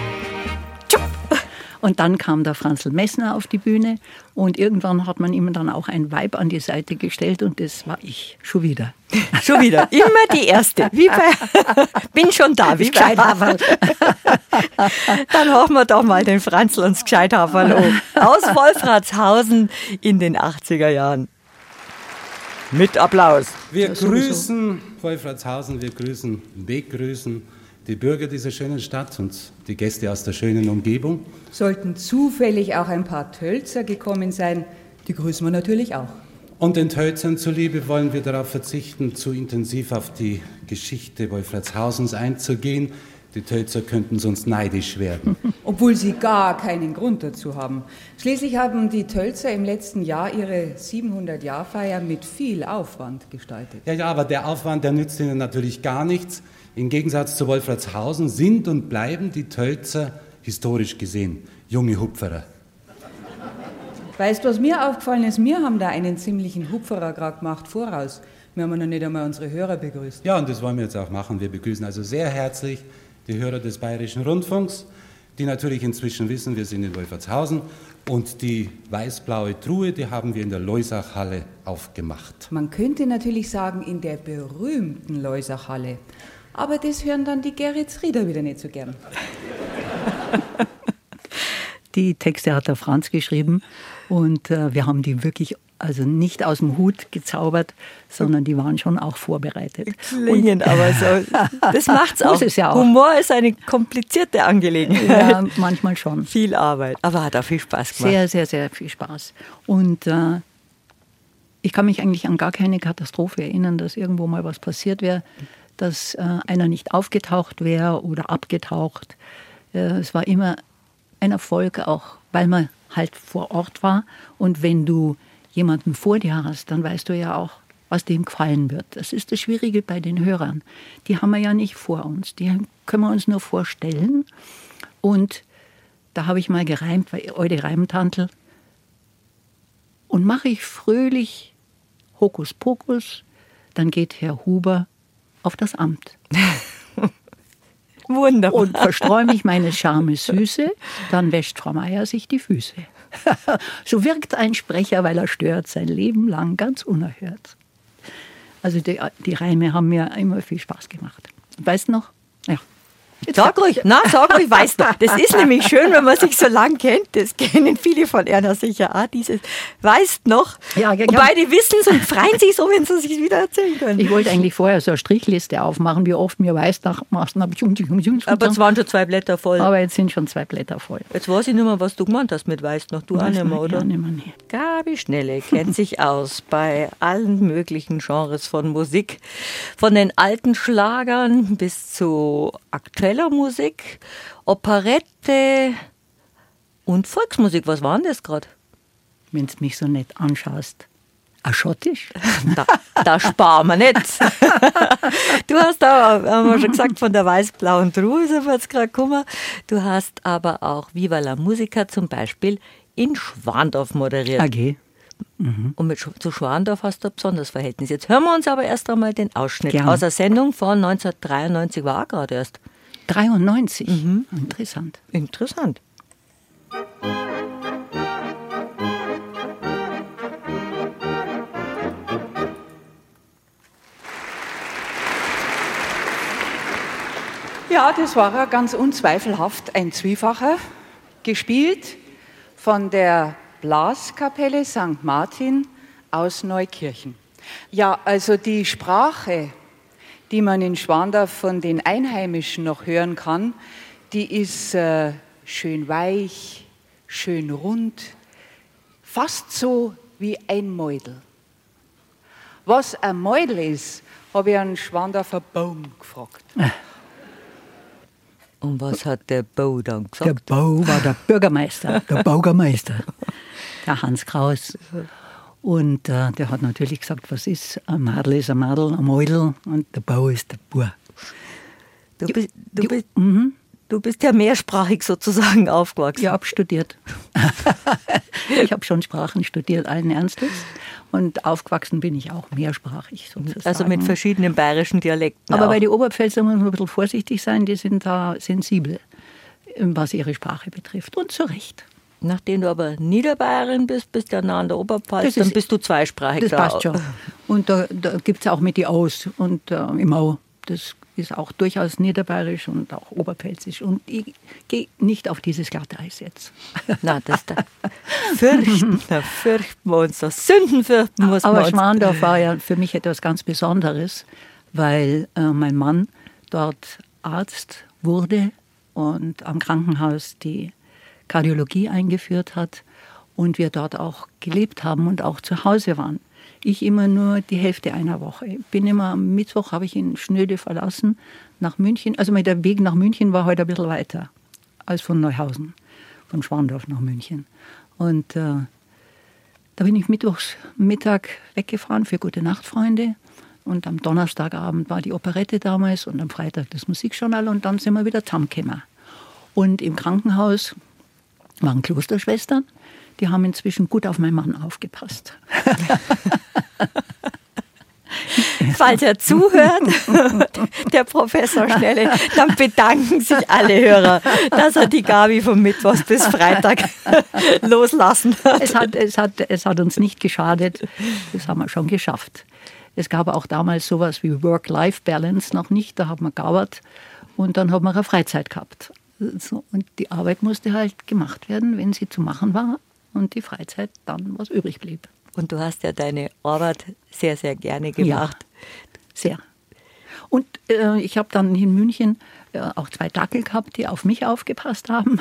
Und dann kam der Franzl Messner auf die Bühne und irgendwann hat man ihm dann auch ein Weib an die Seite gestellt und das war ich, schon wieder. Schon wieder, immer die Erste, wie bei, bin schon da, wie bei Haferl. Dann hören wir doch mal den Franzl und das Gescheithaferl aus Wolfratshausen in den 80er Jahren. Mit Applaus. Wir grüßen Wolfratshausen, wir begrüßen die Bürger dieser schönen Stadt und die Gäste aus der schönen Umgebung. Sollten zufällig auch ein paar Tölzer gekommen sein, die grüßen wir natürlich auch. Und den Tölzern zuliebe wollen wir darauf verzichten, zu intensiv auf die Geschichte Wolfratshausens einzugehen. Die Tölzer könnten sonst neidisch werden. Obwohl sie gar keinen Grund dazu haben. Schließlich haben die Tölzer im letzten Jahr ihre 700-Jahr-Feier mit viel Aufwand gestaltet. Ja, aber der Aufwand, der nützt ihnen natürlich gar nichts. Im Gegensatz zu Wolfratshausen sind und bleiben die Tölzer historisch gesehen junge Hupferer. Weißt du, was mir aufgefallen ist? Wir haben da einen ziemlichen Hupferer gerade gemacht voraus. Wir haben noch nicht einmal unsere Hörer begrüßt. Ja, und das wollen wir jetzt auch machen. Wir begrüßen also sehr herzlich die Hörer des Bayerischen Rundfunks, die natürlich inzwischen wissen, wir sind in Wolfratshausen. Und die weiß-blaue Truhe, die haben wir in der Leusachhalle aufgemacht. Man könnte natürlich sagen, in der berühmten Leusachhalle. Aber das hören dann die Geretsrieder wieder nicht so gern. Die Texte hat der Franz geschrieben und wir haben die wirklich also nicht aus dem Hut gezaubert, sondern die waren schon auch vorbereitet. Klingend, aber so. Das macht's auch. Es ja auch. Humor ist eine komplizierte Angelegenheit. Ja, manchmal schon. Viel Arbeit, aber hat auch viel Spaß gemacht. Sehr, sehr, sehr viel Spaß. Und ich kann mich eigentlich an gar keine Katastrophe erinnern, dass irgendwo mal was passiert wäre, dass einer nicht aufgetaucht wäre oder abgetaucht. Es war immer ein Erfolg, auch weil man halt vor Ort war. Und wenn du jemanden vor dir hast, dann weißt du ja auch, was dem gefallen wird. Das ist das Schwierige bei den Hörern. Die haben wir ja nicht vor uns. Die können wir uns nur vorstellen. Und da habe ich mal gereimt bei Eude Reimtantl. Und mache ich fröhlich Hokuspokus, dann geht Herr Huber auf das Amt. Wunderbar. Und verstreue mich meine Charme Süße, dann wäscht Frau Meier sich die Füße. So wirkt ein Sprecher, weil er stört, sein Leben lang ganz unerhört. Also die Reime haben mir immer viel Spaß gemacht. Weißt du noch? Ja. Sag ruhig, weißt du. Das ist nämlich schön, wenn man sich so lang kennt. Das kennen viele von Erna sicher auch, dieses weißt noch. Ja, und beide wissen es und freuen sich so, wenn sie sich wieder erzählen können. Ich wollte eigentlich vorher so eine Strichliste aufmachen, wie oft mir weiß nach machst. Aber es waren schon 2 Blätter voll. Aber jetzt sind schon 2 Blätter voll. Jetzt weiß ich nicht mehr, was du gemeint hast mit weißt noch. Du auch nicht mehr, oder? Ja, nicht mehr, nee. Gabi Schnelle kennt sich aus bei allen möglichen Genres von Musik. Von den alten Schlagern bis zu aktueller Musik, Operette und Volksmusik. Was war denn das gerade? Wenn du mich so nett anschaust. Schottisch? Da sparen wir nicht. Du hast auch, haben wir schon gesagt, von der weiß-blauen Truhe sind wir jetzt gerade gekommen. Du hast aber auch Viva la Musica zum Beispiel in Schwandorf moderiert. Okay. Mhm. Und zu Schwandorf hast du ein besonderes Verhältnis. Jetzt hören wir uns aber erst einmal den Ausschnitt aus der Sendung von 1993, war auch gerade erst. 93? Mhm. Interessant. Interessant. Ja, das war ja ganz unzweifelhaft ein Zwiefacher, gespielt von der Blaskapelle St. Martin aus Neukirchen. Ja, also die Sprache, die man in Schwandorf von den Einheimischen noch hören kann, die ist schön weich, schön rund, fast so wie ein Mäudel. Was ein Mäudel ist, habe ich einen Schwandorfer Baum gefragt. Und was hat der Bau dann gesagt? Der Bau war der Bürgermeister, der Baugermeister, der Hans Kraus. Und der hat natürlich gesagt, was ist, ein Madel ist ein Madel, ein Mäudel und der Bau ist der Bauer. Du bist ja mehrsprachig sozusagen aufgewachsen. Ja, habe studiert. Ich habe schon Sprachen studiert, allen Ernstes. Und aufgewachsen bin ich auch mehrsprachig sozusagen. Also mit verschiedenen bayerischen Dialekten. Aber auch. bei den Oberpfälzer muss man ein bisschen vorsichtig sein, die sind da sensibel, was ihre Sprache betrifft. Und zu Recht. Nachdem du aber Niederbayerin bist ja nah an der Oberpfalz, dann bist du zweisprachig. Das passt schon. Und da gibt es auch mit die Aus und im Au. Das ist auch durchaus niederbayerisch und auch oberpfälzisch. Und ich gehe nicht auf dieses glatte Eis jetzt. Na, da fürchten wir uns, das Sünden fürchten muss man uns. Aber Schmarndorf war ja für mich etwas ganz Besonderes, weil mein Mann dort Arzt wurde und am Krankenhaus die Kardiologie eingeführt hat und wir dort auch gelebt haben und auch zu Hause waren. Ich immer nur die Hälfte einer Woche. Ich bin immer am Mittwoch, habe ich ihn schnöde verlassen, nach München. Also der Weg nach München war heute ein bisschen weiter als von Neuhausen, von Schwandorf nach München. Und da bin ich mittwochs Mittag weggefahren für Gute Nacht, Freunde. Und am Donnerstagabend war die Operette damals und am Freitag das Musikjournal und dann sind wir wieder zusammengekommen. Und im Krankenhaus waren Klosterschwestern. Die haben inzwischen gut auf meinen Mann aufgepasst. Falls er zuhört, der Professor Schnelle, dann bedanken sich alle Hörer, dass er die Gabi von Mittwochs bis Freitag loslassen hat. Es hat uns nicht geschadet, das haben wir schon geschafft. Es gab auch damals sowas wie Work-Life-Balance noch nicht, da haben wir gearbeitet und dann haben wir eine Freizeit gehabt. So, und die Arbeit musste halt gemacht werden, wenn sie zu machen war. Und die Freizeit dann, was übrig blieb. Und du hast ja deine Arbeit sehr, sehr gerne gemacht. Ja, sehr. Und ich habe dann in München auch 2 Dackel gehabt, die auf mich aufgepasst haben.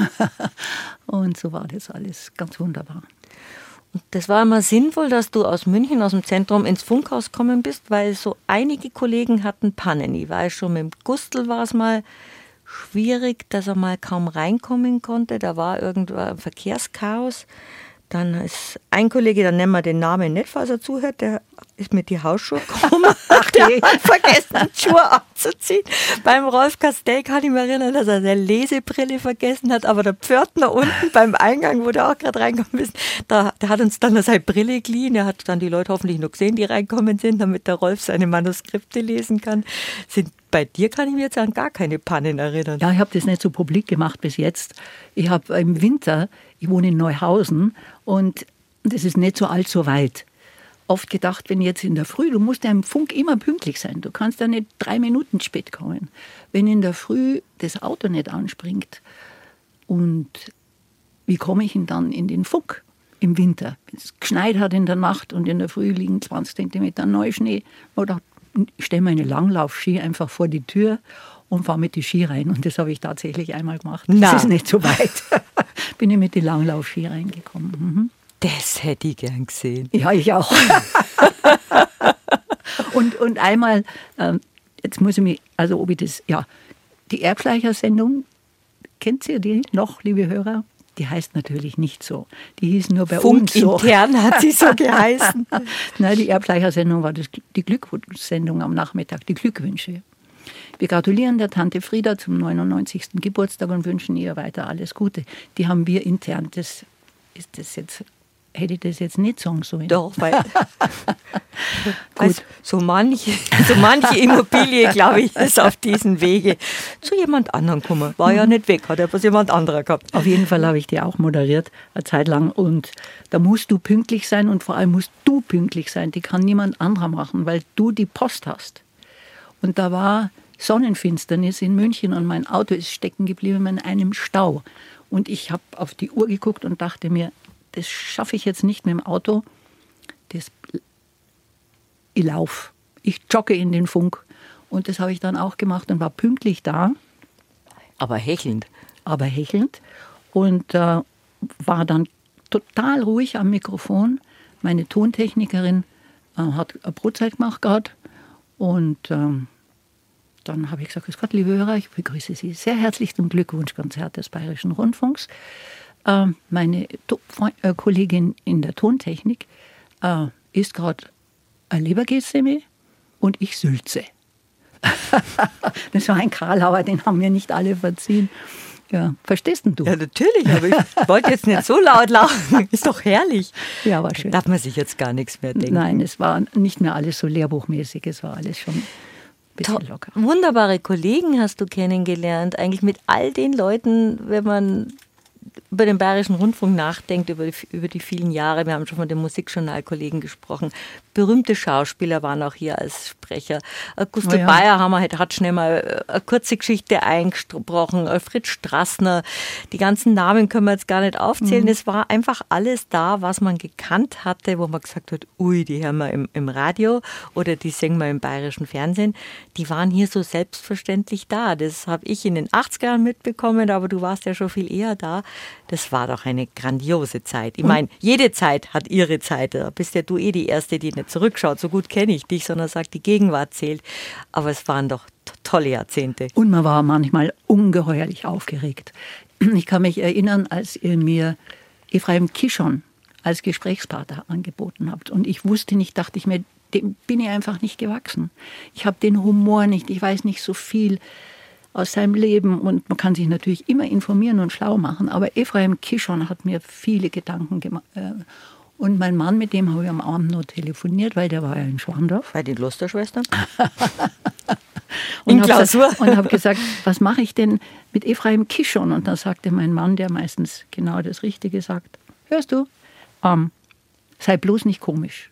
Und so war das alles ganz wunderbar. Und das war immer sinnvoll, dass du aus München, aus dem Zentrum, ins Funkhaus gekommen bist, weil so einige Kollegen hatten Pannen. Ich weiß schon, mit dem Gustl war es mal schwierig, dass er mal kaum reinkommen konnte. Da war irgendwo ein Verkehrschaos. Dann ist ein Kollege, dann nennen wir den Namen nicht, falls er zuhört, der ist mit die Hausschuhe gekommen. Der hat vergessen, die Schuhe abzuziehen. Beim Rolf Castell kann ich mich erinnern, dass er seine Lesebrille vergessen hat, aber der Pförtner unten beim Eingang, wo der auch gerade reingekommen ist, der hat uns dann seine Brille geliehen. Er hat dann die Leute hoffentlich noch gesehen, die reinkommen sind, damit der Rolf seine Manuskripte lesen kann. Bei dir kann ich mir jetzt an gar keine Pannen erinnern. Ja, ich habe das nicht so publik gemacht bis jetzt. Ich habe im Winter, ich wohne in Neuhausen und das ist nicht so allzu weit. Oft gedacht, wenn jetzt in der Früh, du musst ja im Funk immer pünktlich sein. Du kannst ja nicht 3 Minuten spät kommen. Wenn in der Früh das Auto nicht anspringt und wie komme ich denn dann in den Funk im Winter? Wenn es geschneit hat in der Nacht und in der Früh liegen 20 Zentimeter Neuschnee oder ich stelle meine Langlaufski einfach vor die Tür und fahre mit die Ski rein. Und das habe ich tatsächlich einmal gemacht. Das ist nicht so weit. Bin ich mit die Langlaufski reingekommen. Mhm. Das hätte ich gern gesehen. Ja, ich auch. und einmal, jetzt muss ich mich, also ob ich das, ja, die Erbschleicher-Sendung, kennt ihr die noch, liebe Hörer? Die heißt natürlich nicht so. Die hieß nur bei uns so. Intern hat sie so geheißen. Nein, die Erbschleicher-Sendung war die Glückwunschsendung am Nachmittag, die Glückwünsche. Wir gratulieren der Tante Frieda zum 99. Geburtstag und wünschen ihr weiter alles Gute. Die haben wir intern, hätte ich das jetzt nicht sagen sollen. Doch, weil also, so manche Immobilie, glaube ich, ist auf diesen Wege zu jemand anderem gekommen. War ja nicht weg, hat ja bloß jemand anderer gehabt. Auf jeden Fall habe ich die auch moderiert, eine Zeit lang. Und da musst du pünktlich sein und vor allem musst du pünktlich sein. Die kann niemand anderer machen, weil du die Post hast. Und da war Sonnenfinsternis in München und mein Auto ist stecken geblieben in einem Stau. Und ich habe auf die Uhr geguckt und dachte mir, das schaffe ich jetzt nicht mit dem Auto. Ich laufe. Ich jogge in den Funk. Und das habe ich dann auch gemacht und war pünktlich da. Aber hechelnd. Und war dann total ruhig am Mikrofon. Meine Tontechnikerin hat eine Brotzeit gemacht gehabt. Und dann habe ich gesagt, grüß Gott, liebe Hörer, ich begrüße Sie sehr herzlich zum Glückwunschkonzert des Bayerischen Rundfunks. Meine Kollegin in der Tontechnik isst gerade ein Leberkässemmel und ich sülze. Das war ein Karlauer, den haben mir nicht alle verziehen. Ja, verstehst denn du? Ja, natürlich, aber ich wollte jetzt nicht so laut lachen. Ist doch herrlich. Ja, war schön. Darf man sich jetzt gar nichts mehr denken. Nein, es war nicht mehr alles so lehrbuchmäßig, es war alles schon ein bisschen locker. Wunderbare Kollegen hast du kennengelernt, eigentlich mit all den Leuten, wenn man über den Bayerischen Rundfunk nachdenkt, über die vielen Jahre. Wir haben schon von den Musikjournalkollegen gesprochen. Berühmte Schauspieler waren auch hier als Sprecher. Gustav Bayerhammer hat schnell mal eine kurze Geschichte eingesprochen. Fritz Strassner. Die ganzen Namen können wir jetzt gar nicht aufzählen. Es war einfach alles da, was man gekannt hatte, wo man gesagt hat, ui, die hören wir im Radio oder die singen wir im Bayerischen Fernsehen. Die waren hier so selbstverständlich da. Das habe ich in den 80ern mitbekommen, aber du warst ja schon viel eher da. Das war doch eine grandiose Zeit. Ich meine, jede Zeit hat ihre Zeit. Da bist ja du die Erste, die nicht zurückschaut. So gut kenne ich dich, sondern sagt, die Gegenwart zählt. Aber es waren doch tolle Jahrzehnte. Und man war manchmal ungeheuerlich aufgeregt. Ich kann mich erinnern, als ihr mir Ephraim Kishon als Gesprächspartner angeboten habt. Und ich wusste nicht, dachte ich mir, dem bin ich einfach nicht gewachsen. Ich habe den Humor nicht, ich weiß nicht so viel aus seinem Leben und man kann sich natürlich immer informieren und schlau machen, aber Ephraim Kishon hat mir viele Gedanken gemacht. Und mein Mann, mit dem habe ich am Abend nur telefoniert, weil der war ja in Schwandorf. Bei den Klosterschwestern? In Klausur. Und habe gesagt, was mache ich denn mit Ephraim Kishon? Und da sagte mein Mann, der meistens genau das Richtige sagt, hörst du, sei bloß nicht komisch.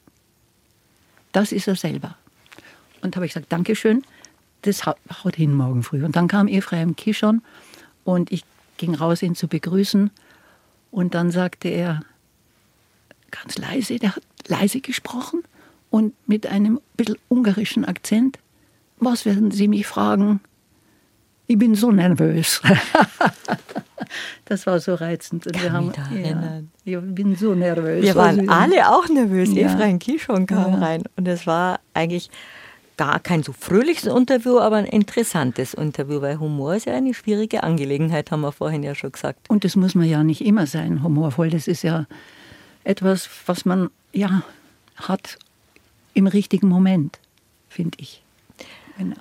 Das ist er selber. Und habe ich gesagt, Dankeschön. Das haut hin morgen früh. Und dann kam Ephraim Kishon und ich ging raus, ihn zu begrüßen. Und dann sagte er ganz leise, der hat leise gesprochen und mit einem bisschen ungarischen Akzent. Was werden Sie mich fragen? Ich bin so nervös. Das war so reizend. Und ich bin so nervös. Wir waren alle auch nervös. Ja. Ephraim Kishon kam rein und es war eigentlich gar kein so fröhliches Interview, aber ein interessantes Interview, weil Humor ist ja eine schwierige Angelegenheit, haben wir vorhin ja schon gesagt. Und das muss man ja nicht immer sein, humorvoll. Das ist ja etwas, was man hat im richtigen Moment, finde ich. Genau.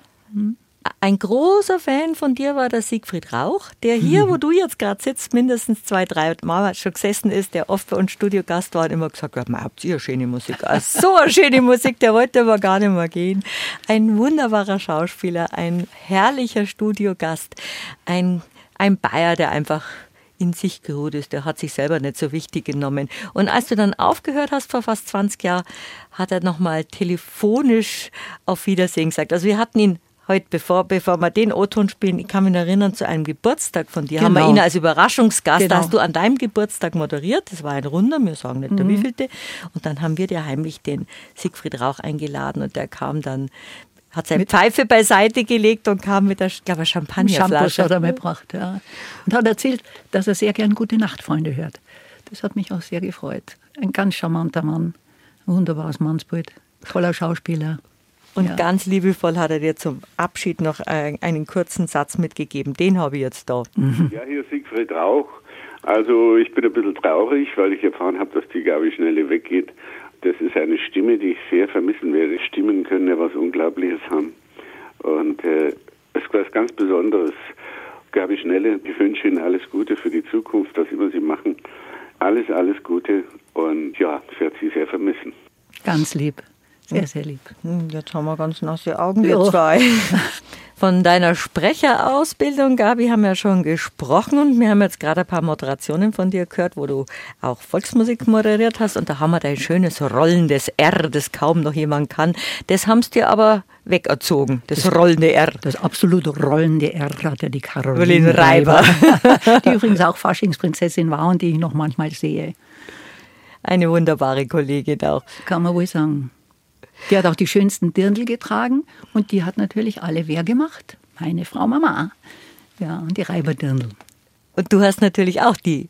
Ein großer Fan von dir war der Siegfried Rauch, der hier, wo du jetzt gerade sitzt, mindestens 2-3 Mal schon gesessen ist, der oft bei uns Studiogast war und immer gesagt hat, habt ihr schöne Musik? So eine schöne Musik, der wollte aber gar nicht mehr gehen. Ein wunderbarer Schauspieler, ein herrlicher Studiogast, ein Bayer, der einfach in sich geruht ist, der hat sich selber nicht so wichtig genommen. Und als du dann aufgehört hast vor fast 20 Jahren, hat er nochmal telefonisch auf Wiedersehen gesagt. Also wir hatten ihn heute, bevor wir den O-Ton spielen, ich kann mich erinnern, zu einem Geburtstag von dir, haben wir ihn als Überraschungsgast, da hast du an deinem Geburtstag moderiert, das war ein Runder, wir sagen nicht der wievielte, und dann haben wir dir heimlich den Siegfried Rauch eingeladen und der kam dann, hat seine Pfeife beiseite gelegt und kam mit der, glaube ich, Champagnerflasche. Hat er mitgebracht, ja. Und hat erzählt, dass er sehr gern Gute Nacht, Freunde hört. Das hat mich auch sehr gefreut. Ein ganz charmanter Mann, ein wunderbares Mannsbild, toller Schauspieler. Und ganz liebevoll hat er dir zum Abschied noch einen kurzen Satz mitgegeben. Den habe ich jetzt da. Ja, hier ist Siegfried Rauch. Also ich bin ein bisschen traurig, weil ich erfahren habe, dass die Gabi Schnelle weggeht. Das ist eine Stimme, die ich sehr vermissen werde. Stimmen können ja was Unglaubliches haben. Und es ist was ganz Besonderes. Gabi Schnelle, ich wünsche Ihnen alles Gute für die Zukunft, was immer Sie machen. Alles, alles Gute. Und ja, ich werde Sie sehr vermissen. Ganz lieb. Sehr, sehr lieb. Jetzt haben wir ganz nasse Augen, wir zwei. Von deiner Sprecherausbildung, Gabi, haben wir schon gesprochen und wir haben jetzt gerade ein paar Moderationen von dir gehört, wo du auch Volksmusik moderiert hast und da haben wir dein schönes rollendes R, das kaum noch jemand kann. Das haben sie dir aber wegerzogen, das rollende R. Das absolute rollende R hat ja die Caroline Reiber, die übrigens auch Faschingsprinzessin war und die ich noch manchmal sehe. Eine wunderbare Kollegin auch. Kann man wohl sagen. Die hat auch die schönsten Dirndl getragen und die hat natürlich alle wer gemacht? Meine Frau Mama. Ja, und die Reiber-Dirndl. Und du hast natürlich auch die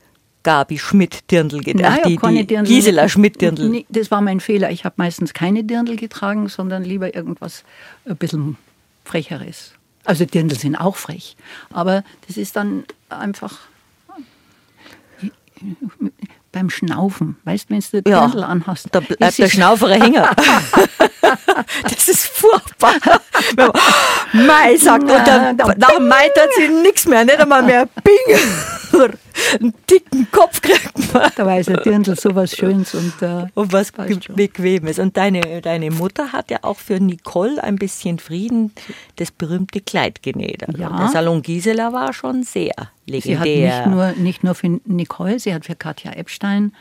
Gabi Schmidt-Dirndl getragen, die Gisela Schmidt-Dirndl. Nee, das war mein Fehler. Ich habe meistens keine Dirndl getragen, sondern lieber irgendwas ein bisschen Frecheres. Also Dirndl sind auch frech, aber das ist dann einfach... beim Schnaufen. Weißt du, wenn du den Dirndl anhast. Da bleibt der Schnauferer hängen. Das ist furchtbar. Mai sagt, und nach dem Mai tut sie nichts mehr, nicht einmal mehr Bing. Einen dicken Kopf kriegt man. Da weiß der Dirndl sowas Schönes und was Bequemes. Und deine Mutter hat ja auch für Nicole ein bisschen Frieden das berühmte Kleid genäht. Also der Salon Gisela war schon sehr legendär. Sie hat nicht nur für Nicole, sie hat für Katja Epstein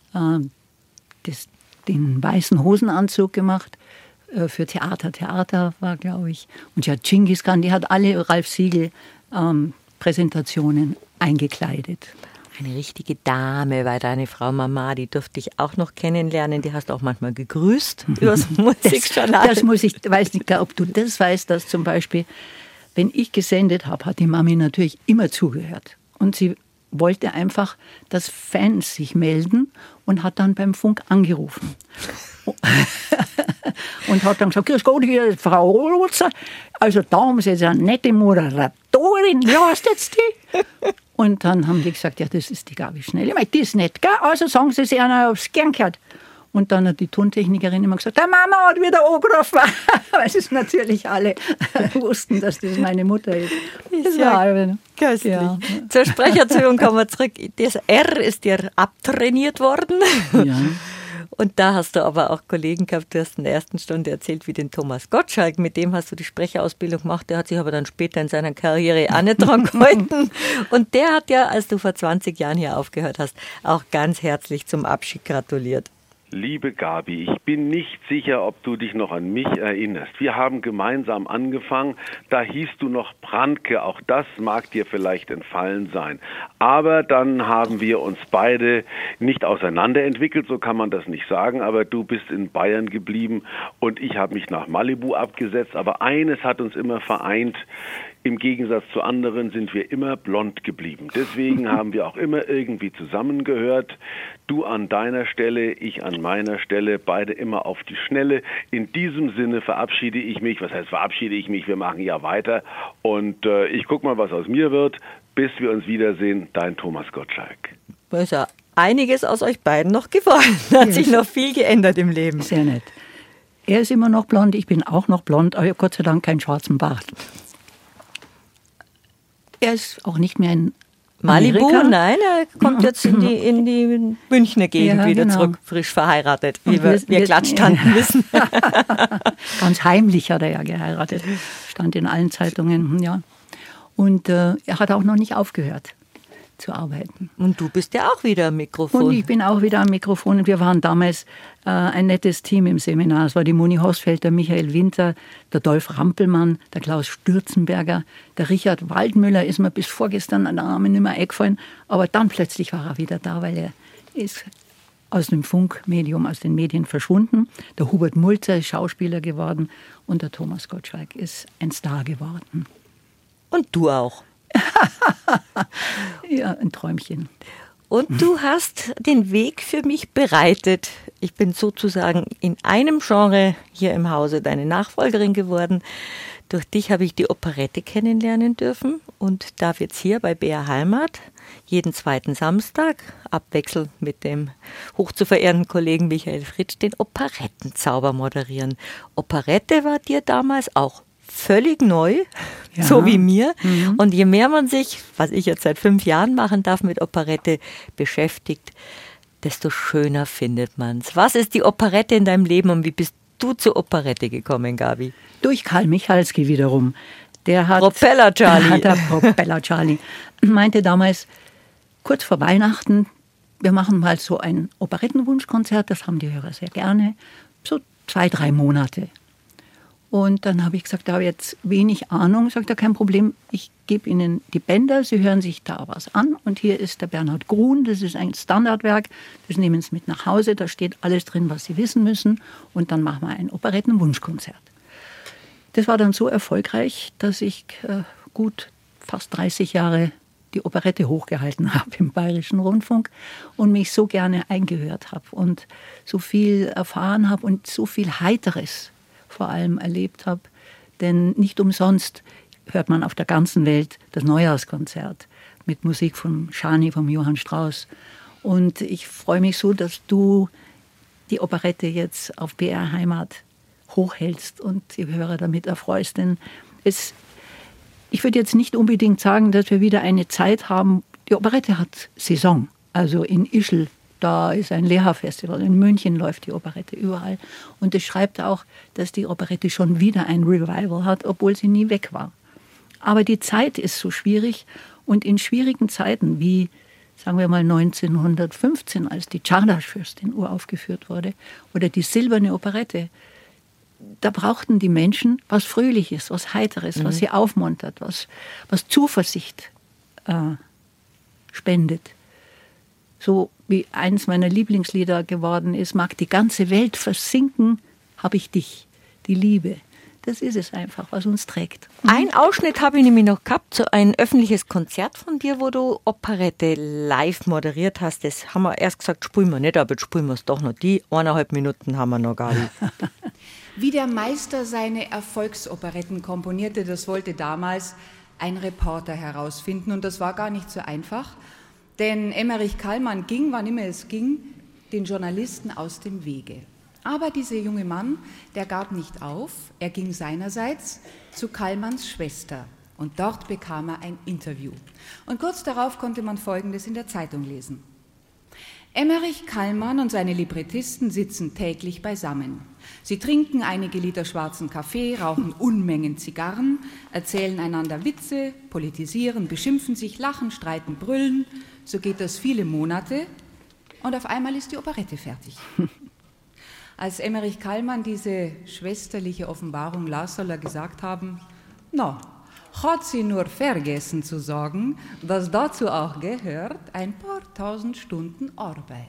den weißen Hosenanzug gemacht. Für Theater war, glaube ich. Und sie hat Genghis Khan, die hat alle Ralf Siegel Präsentationen eingekleidet. Eine richtige Dame, weil deine Frau Mama, die durfte ich auch noch kennenlernen. Die hast auch manchmal gegrüßt übers Musikjournal. Das muss ich, weiß nicht, ob du das weißt, dass zum Beispiel, wenn ich gesendet habe, hat die Mami natürlich immer zugehört. Und sie wollte einfach, dass Fans sich melden und hat dann beim Funk angerufen. Und hat dann gesagt, grüß Gott, hier ist Frau Rotzer. Also da haben Sie jetzt eine nette Moderatorin, wie heißt jetzt die? Und dann haben die gesagt, ja, das ist die Gabi Schnell. Ich meine, die ist nett, gell? Also sagen Sie es einer, ob es gern gehört. Und dann hat die Tontechnikerin immer gesagt, der Mama hat wieder angerufen. Weil es natürlich alle wussten, dass das meine Mutter ist. Das war köstlich. Ja. Zur Sprecherziehung kommen wir zurück. Das R ist dir abtrainiert worden. Ja. Und da hast du aber auch Kollegen gehabt, du hast in der ersten Stunde erzählt, wie den Thomas Gottschalk, mit dem hast du die Sprecherausbildung gemacht, der hat sich aber dann später in seiner Karriere auch nicht dran gehalten. Und der hat ja, als du vor 20 Jahren hier aufgehört hast, auch ganz herzlich zum Abschied gratuliert. Liebe Gabi, ich bin nicht sicher, ob du dich noch an mich erinnerst. Wir haben gemeinsam angefangen, da hießt du noch Brandke, auch das mag dir vielleicht entfallen sein. Aber dann haben wir uns beide nicht auseinanderentwickelt, so kann man das nicht sagen, aber du bist in Bayern geblieben und ich habe mich nach Malibu abgesetzt. Aber eines hat uns immer vereint, im Gegensatz zu anderen sind wir immer blond geblieben. Deswegen haben wir auch immer irgendwie zusammengehört. Du an deiner Stelle, ich an meiner Stelle, beide immer auf die Schnelle. In diesem Sinne verabschiede ich mich. Was heißt verabschiede ich mich? Wir machen ja weiter. Und ich guck mal, was aus mir wird. Bis wir uns wiedersehen, dein Thomas Gottschalk. Da ist ja einiges aus euch beiden noch geworden. Hat sich noch viel geändert im Leben. Sehr nett. Er ist immer noch blond, ich bin auch noch blond, aber ich habe Gott sei Dank keinen schwarzen Bart. Er ist auch nicht mehr in Malibu, Amerika. nein, er kommt jetzt in die Münchner Gegend wieder zurück, frisch verheiratet, wie wir Klatschtanten wissen. Ganz heimlich hat er ja geheiratet, stand in allen Zeitungen, ja. Und er hat auch noch nicht aufgehört zu arbeiten. Und du bist ja auch wieder am Mikrofon. Und ich bin auch wieder am Mikrofon. Und wir waren damals ein nettes Team im Seminar. Es war die Moni Horsfeld, der Michael Winter, der Dolf Rampelmann, der Klaus Stürzenberger, der Richard Waldmüller ist mir bis vorgestern an der Arme nicht mehr eingefallen. Aber dann plötzlich war er wieder da, weil er ist aus dem Funkmedium, aus den Medien verschwunden. Der Hubert Mulzer ist Schauspieler geworden und der Thomas Gottschalk ist ein Star geworden. Und du auch. Ja, ein Träumchen. Und du hast den Weg für mich bereitet. Ich bin sozusagen in einem Genre hier im Hause deine Nachfolgerin geworden. Durch dich habe ich die Operette kennenlernen dürfen. Und darf jetzt hier bei BR Heimat jeden zweiten Samstag, abwechselnd mit dem hoch zu verehrenden Kollegen Michael Fritsch, den Operettenzauber moderieren. Operette war dir damals auch völlig neu, ja. So wie mir. Mhm. Und je mehr man sich, was ich jetzt seit 5 Jahren machen darf, mit Operette beschäftigt, desto schöner findet man es. Was ist die Operette in deinem Leben und wie bist du zur Operette gekommen, Gabi? Durch Karl Michalski wiederum. Der hat Propeller Charlie. Der Propeller Charlie meinte damals, kurz vor Weihnachten, wir machen mal so ein Operettenwunschkonzert, das haben die Hörer sehr gerne, so 2-3 Monate. Und dann habe ich gesagt, da habe ich jetzt wenig Ahnung. Sagt er, kein Problem, ich gebe Ihnen die Bänder, Sie hören sich da was an. Und hier ist der Bernhard Grun, das ist ein Standardwerk, das nehmen Sie mit nach Hause, da steht alles drin, was Sie wissen müssen. Und dann machen wir ein Operettenwunschkonzert. Das war dann so erfolgreich, dass ich gut fast 30 Jahre die Operette hochgehalten habe im Bayerischen Rundfunk und mich so gerne eingehört habe und so viel erfahren habe und so viel Heiteres vor allem erlebt habe. Denn nicht umsonst hört man auf der ganzen Welt das Neujahrskonzert mit Musik von Schani, vom Johann Strauss Und ich freue mich so, dass du die Operette jetzt auf BR Heimat hochhältst und die Hörer damit erfreust. Denn ich würde jetzt nicht unbedingt sagen, dass wir wieder eine Zeit haben. Die Operette hat Saison. Also in Ischl, da ist ein Lehrfestival. In München läuft die Operette überall. Und es schreibt auch, dass die Operette schon wieder ein Revival hat, obwohl sie nie weg war. Aber die Zeit ist so schwierig. Und in schwierigen Zeiten, wie sagen wir mal 1915, als die Czardas-Fürstin uraufgeführt wurde, oder die Silberne Operette, da brauchten die Menschen was Fröhliches, was Heiteres, was sie aufmuntert, was Zuversicht spendet. So wie eins meiner Lieblingslieder geworden ist, mag die ganze Welt versinken, habe ich dich, die Liebe. Das ist es einfach, was uns trägt. Ein Ausschnitt habe ich nämlich noch gehabt, so ein öffentliches Konzert von dir, wo du Operette live moderiert hast. Das haben wir erst gesagt, spielen wir nicht, aber jetzt spielen wir es doch noch. Die 1,5 Minuten haben wir noch gar nicht. Wie der Meister seine Erfolgsoperetten komponierte, das wollte damals ein Reporter herausfinden. Und das war gar nicht so einfach, denn Emmerich Kallmann ging, wann immer es ging, den Journalisten aus dem Wege. Aber dieser junge Mann, der gab nicht auf, er ging seinerseits zu Kallmanns Schwester und dort bekam er ein Interview. Und kurz darauf konnte man Folgendes in der Zeitung lesen. Emmerich Kallmann und seine Librettisten sitzen täglich beisammen. Sie trinken einige Liter schwarzen Kaffee, rauchen Unmengen Zigarren, erzählen einander Witze, politisieren, beschimpfen sich, lachen, streiten, brüllen. So geht das viele Monate und auf einmal ist die Operette fertig. Als Emmerich Kallmann diese schwesterliche Offenbarung las, soll er gesagt haben, hat sie nur vergessen zu sagen, dass dazu auch gehört ein paar tausend Stunden Arbeit.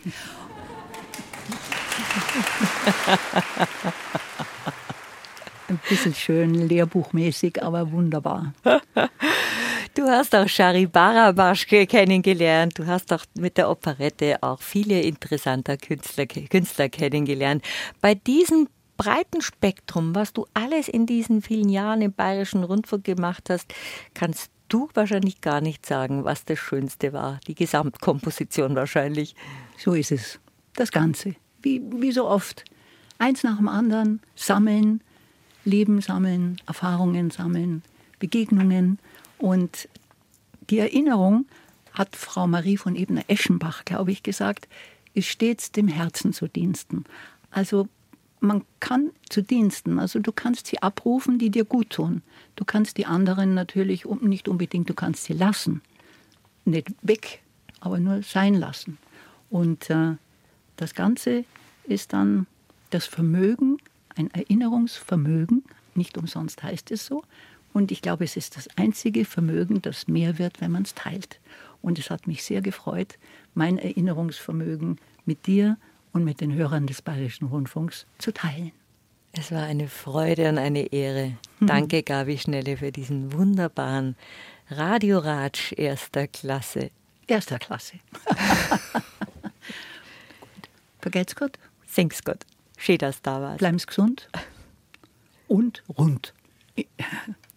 Ein bisschen schön lehrbuchmäßig, aber wunderbar. Du hast auch Shari Barabaschke kennengelernt. Du hast auch mit der Operette auch viele interessante Künstler kennengelernt. Bei diesem breiten Spektrum, was du alles in diesen vielen Jahren im Bayerischen Rundfunk gemacht hast, kannst du wahrscheinlich gar nicht sagen, was das Schönste war. Die Gesamtkomposition wahrscheinlich. So ist es. Das Ganze. Wie so oft. Eins nach dem anderen sammeln, Leben sammeln, Erfahrungen sammeln, Begegnungen. Und die Erinnerung, hat Frau Marie von Ebner-Eschenbach, glaube ich, gesagt, ist stets dem Herzen zu Diensten. Also man kann zu Diensten, also du kannst sie abrufen, die dir gut tun. Du kannst die anderen natürlich nicht unbedingt, du kannst sie lassen. Nicht weg, aber nur sein lassen. Und das Ganze ist dann das Vermögen, ein Erinnerungsvermögen, nicht umsonst heißt es so. Und ich glaube, es ist das einzige Vermögen, das mehr wird, wenn man es teilt. Und es hat mich sehr gefreut, mein Erinnerungsvermögen mit dir und mit den Hörern des Bayerischen Rundfunks zu teilen. Es war eine Freude und eine Ehre. Danke, Gabi Schnelle, für diesen wunderbaren Radio-Ratsch erster Klasse. Erster Klasse. Vergelt's Gott. Sing's Gott. Schön, dass du da warst. Bleiben's gesund und rund.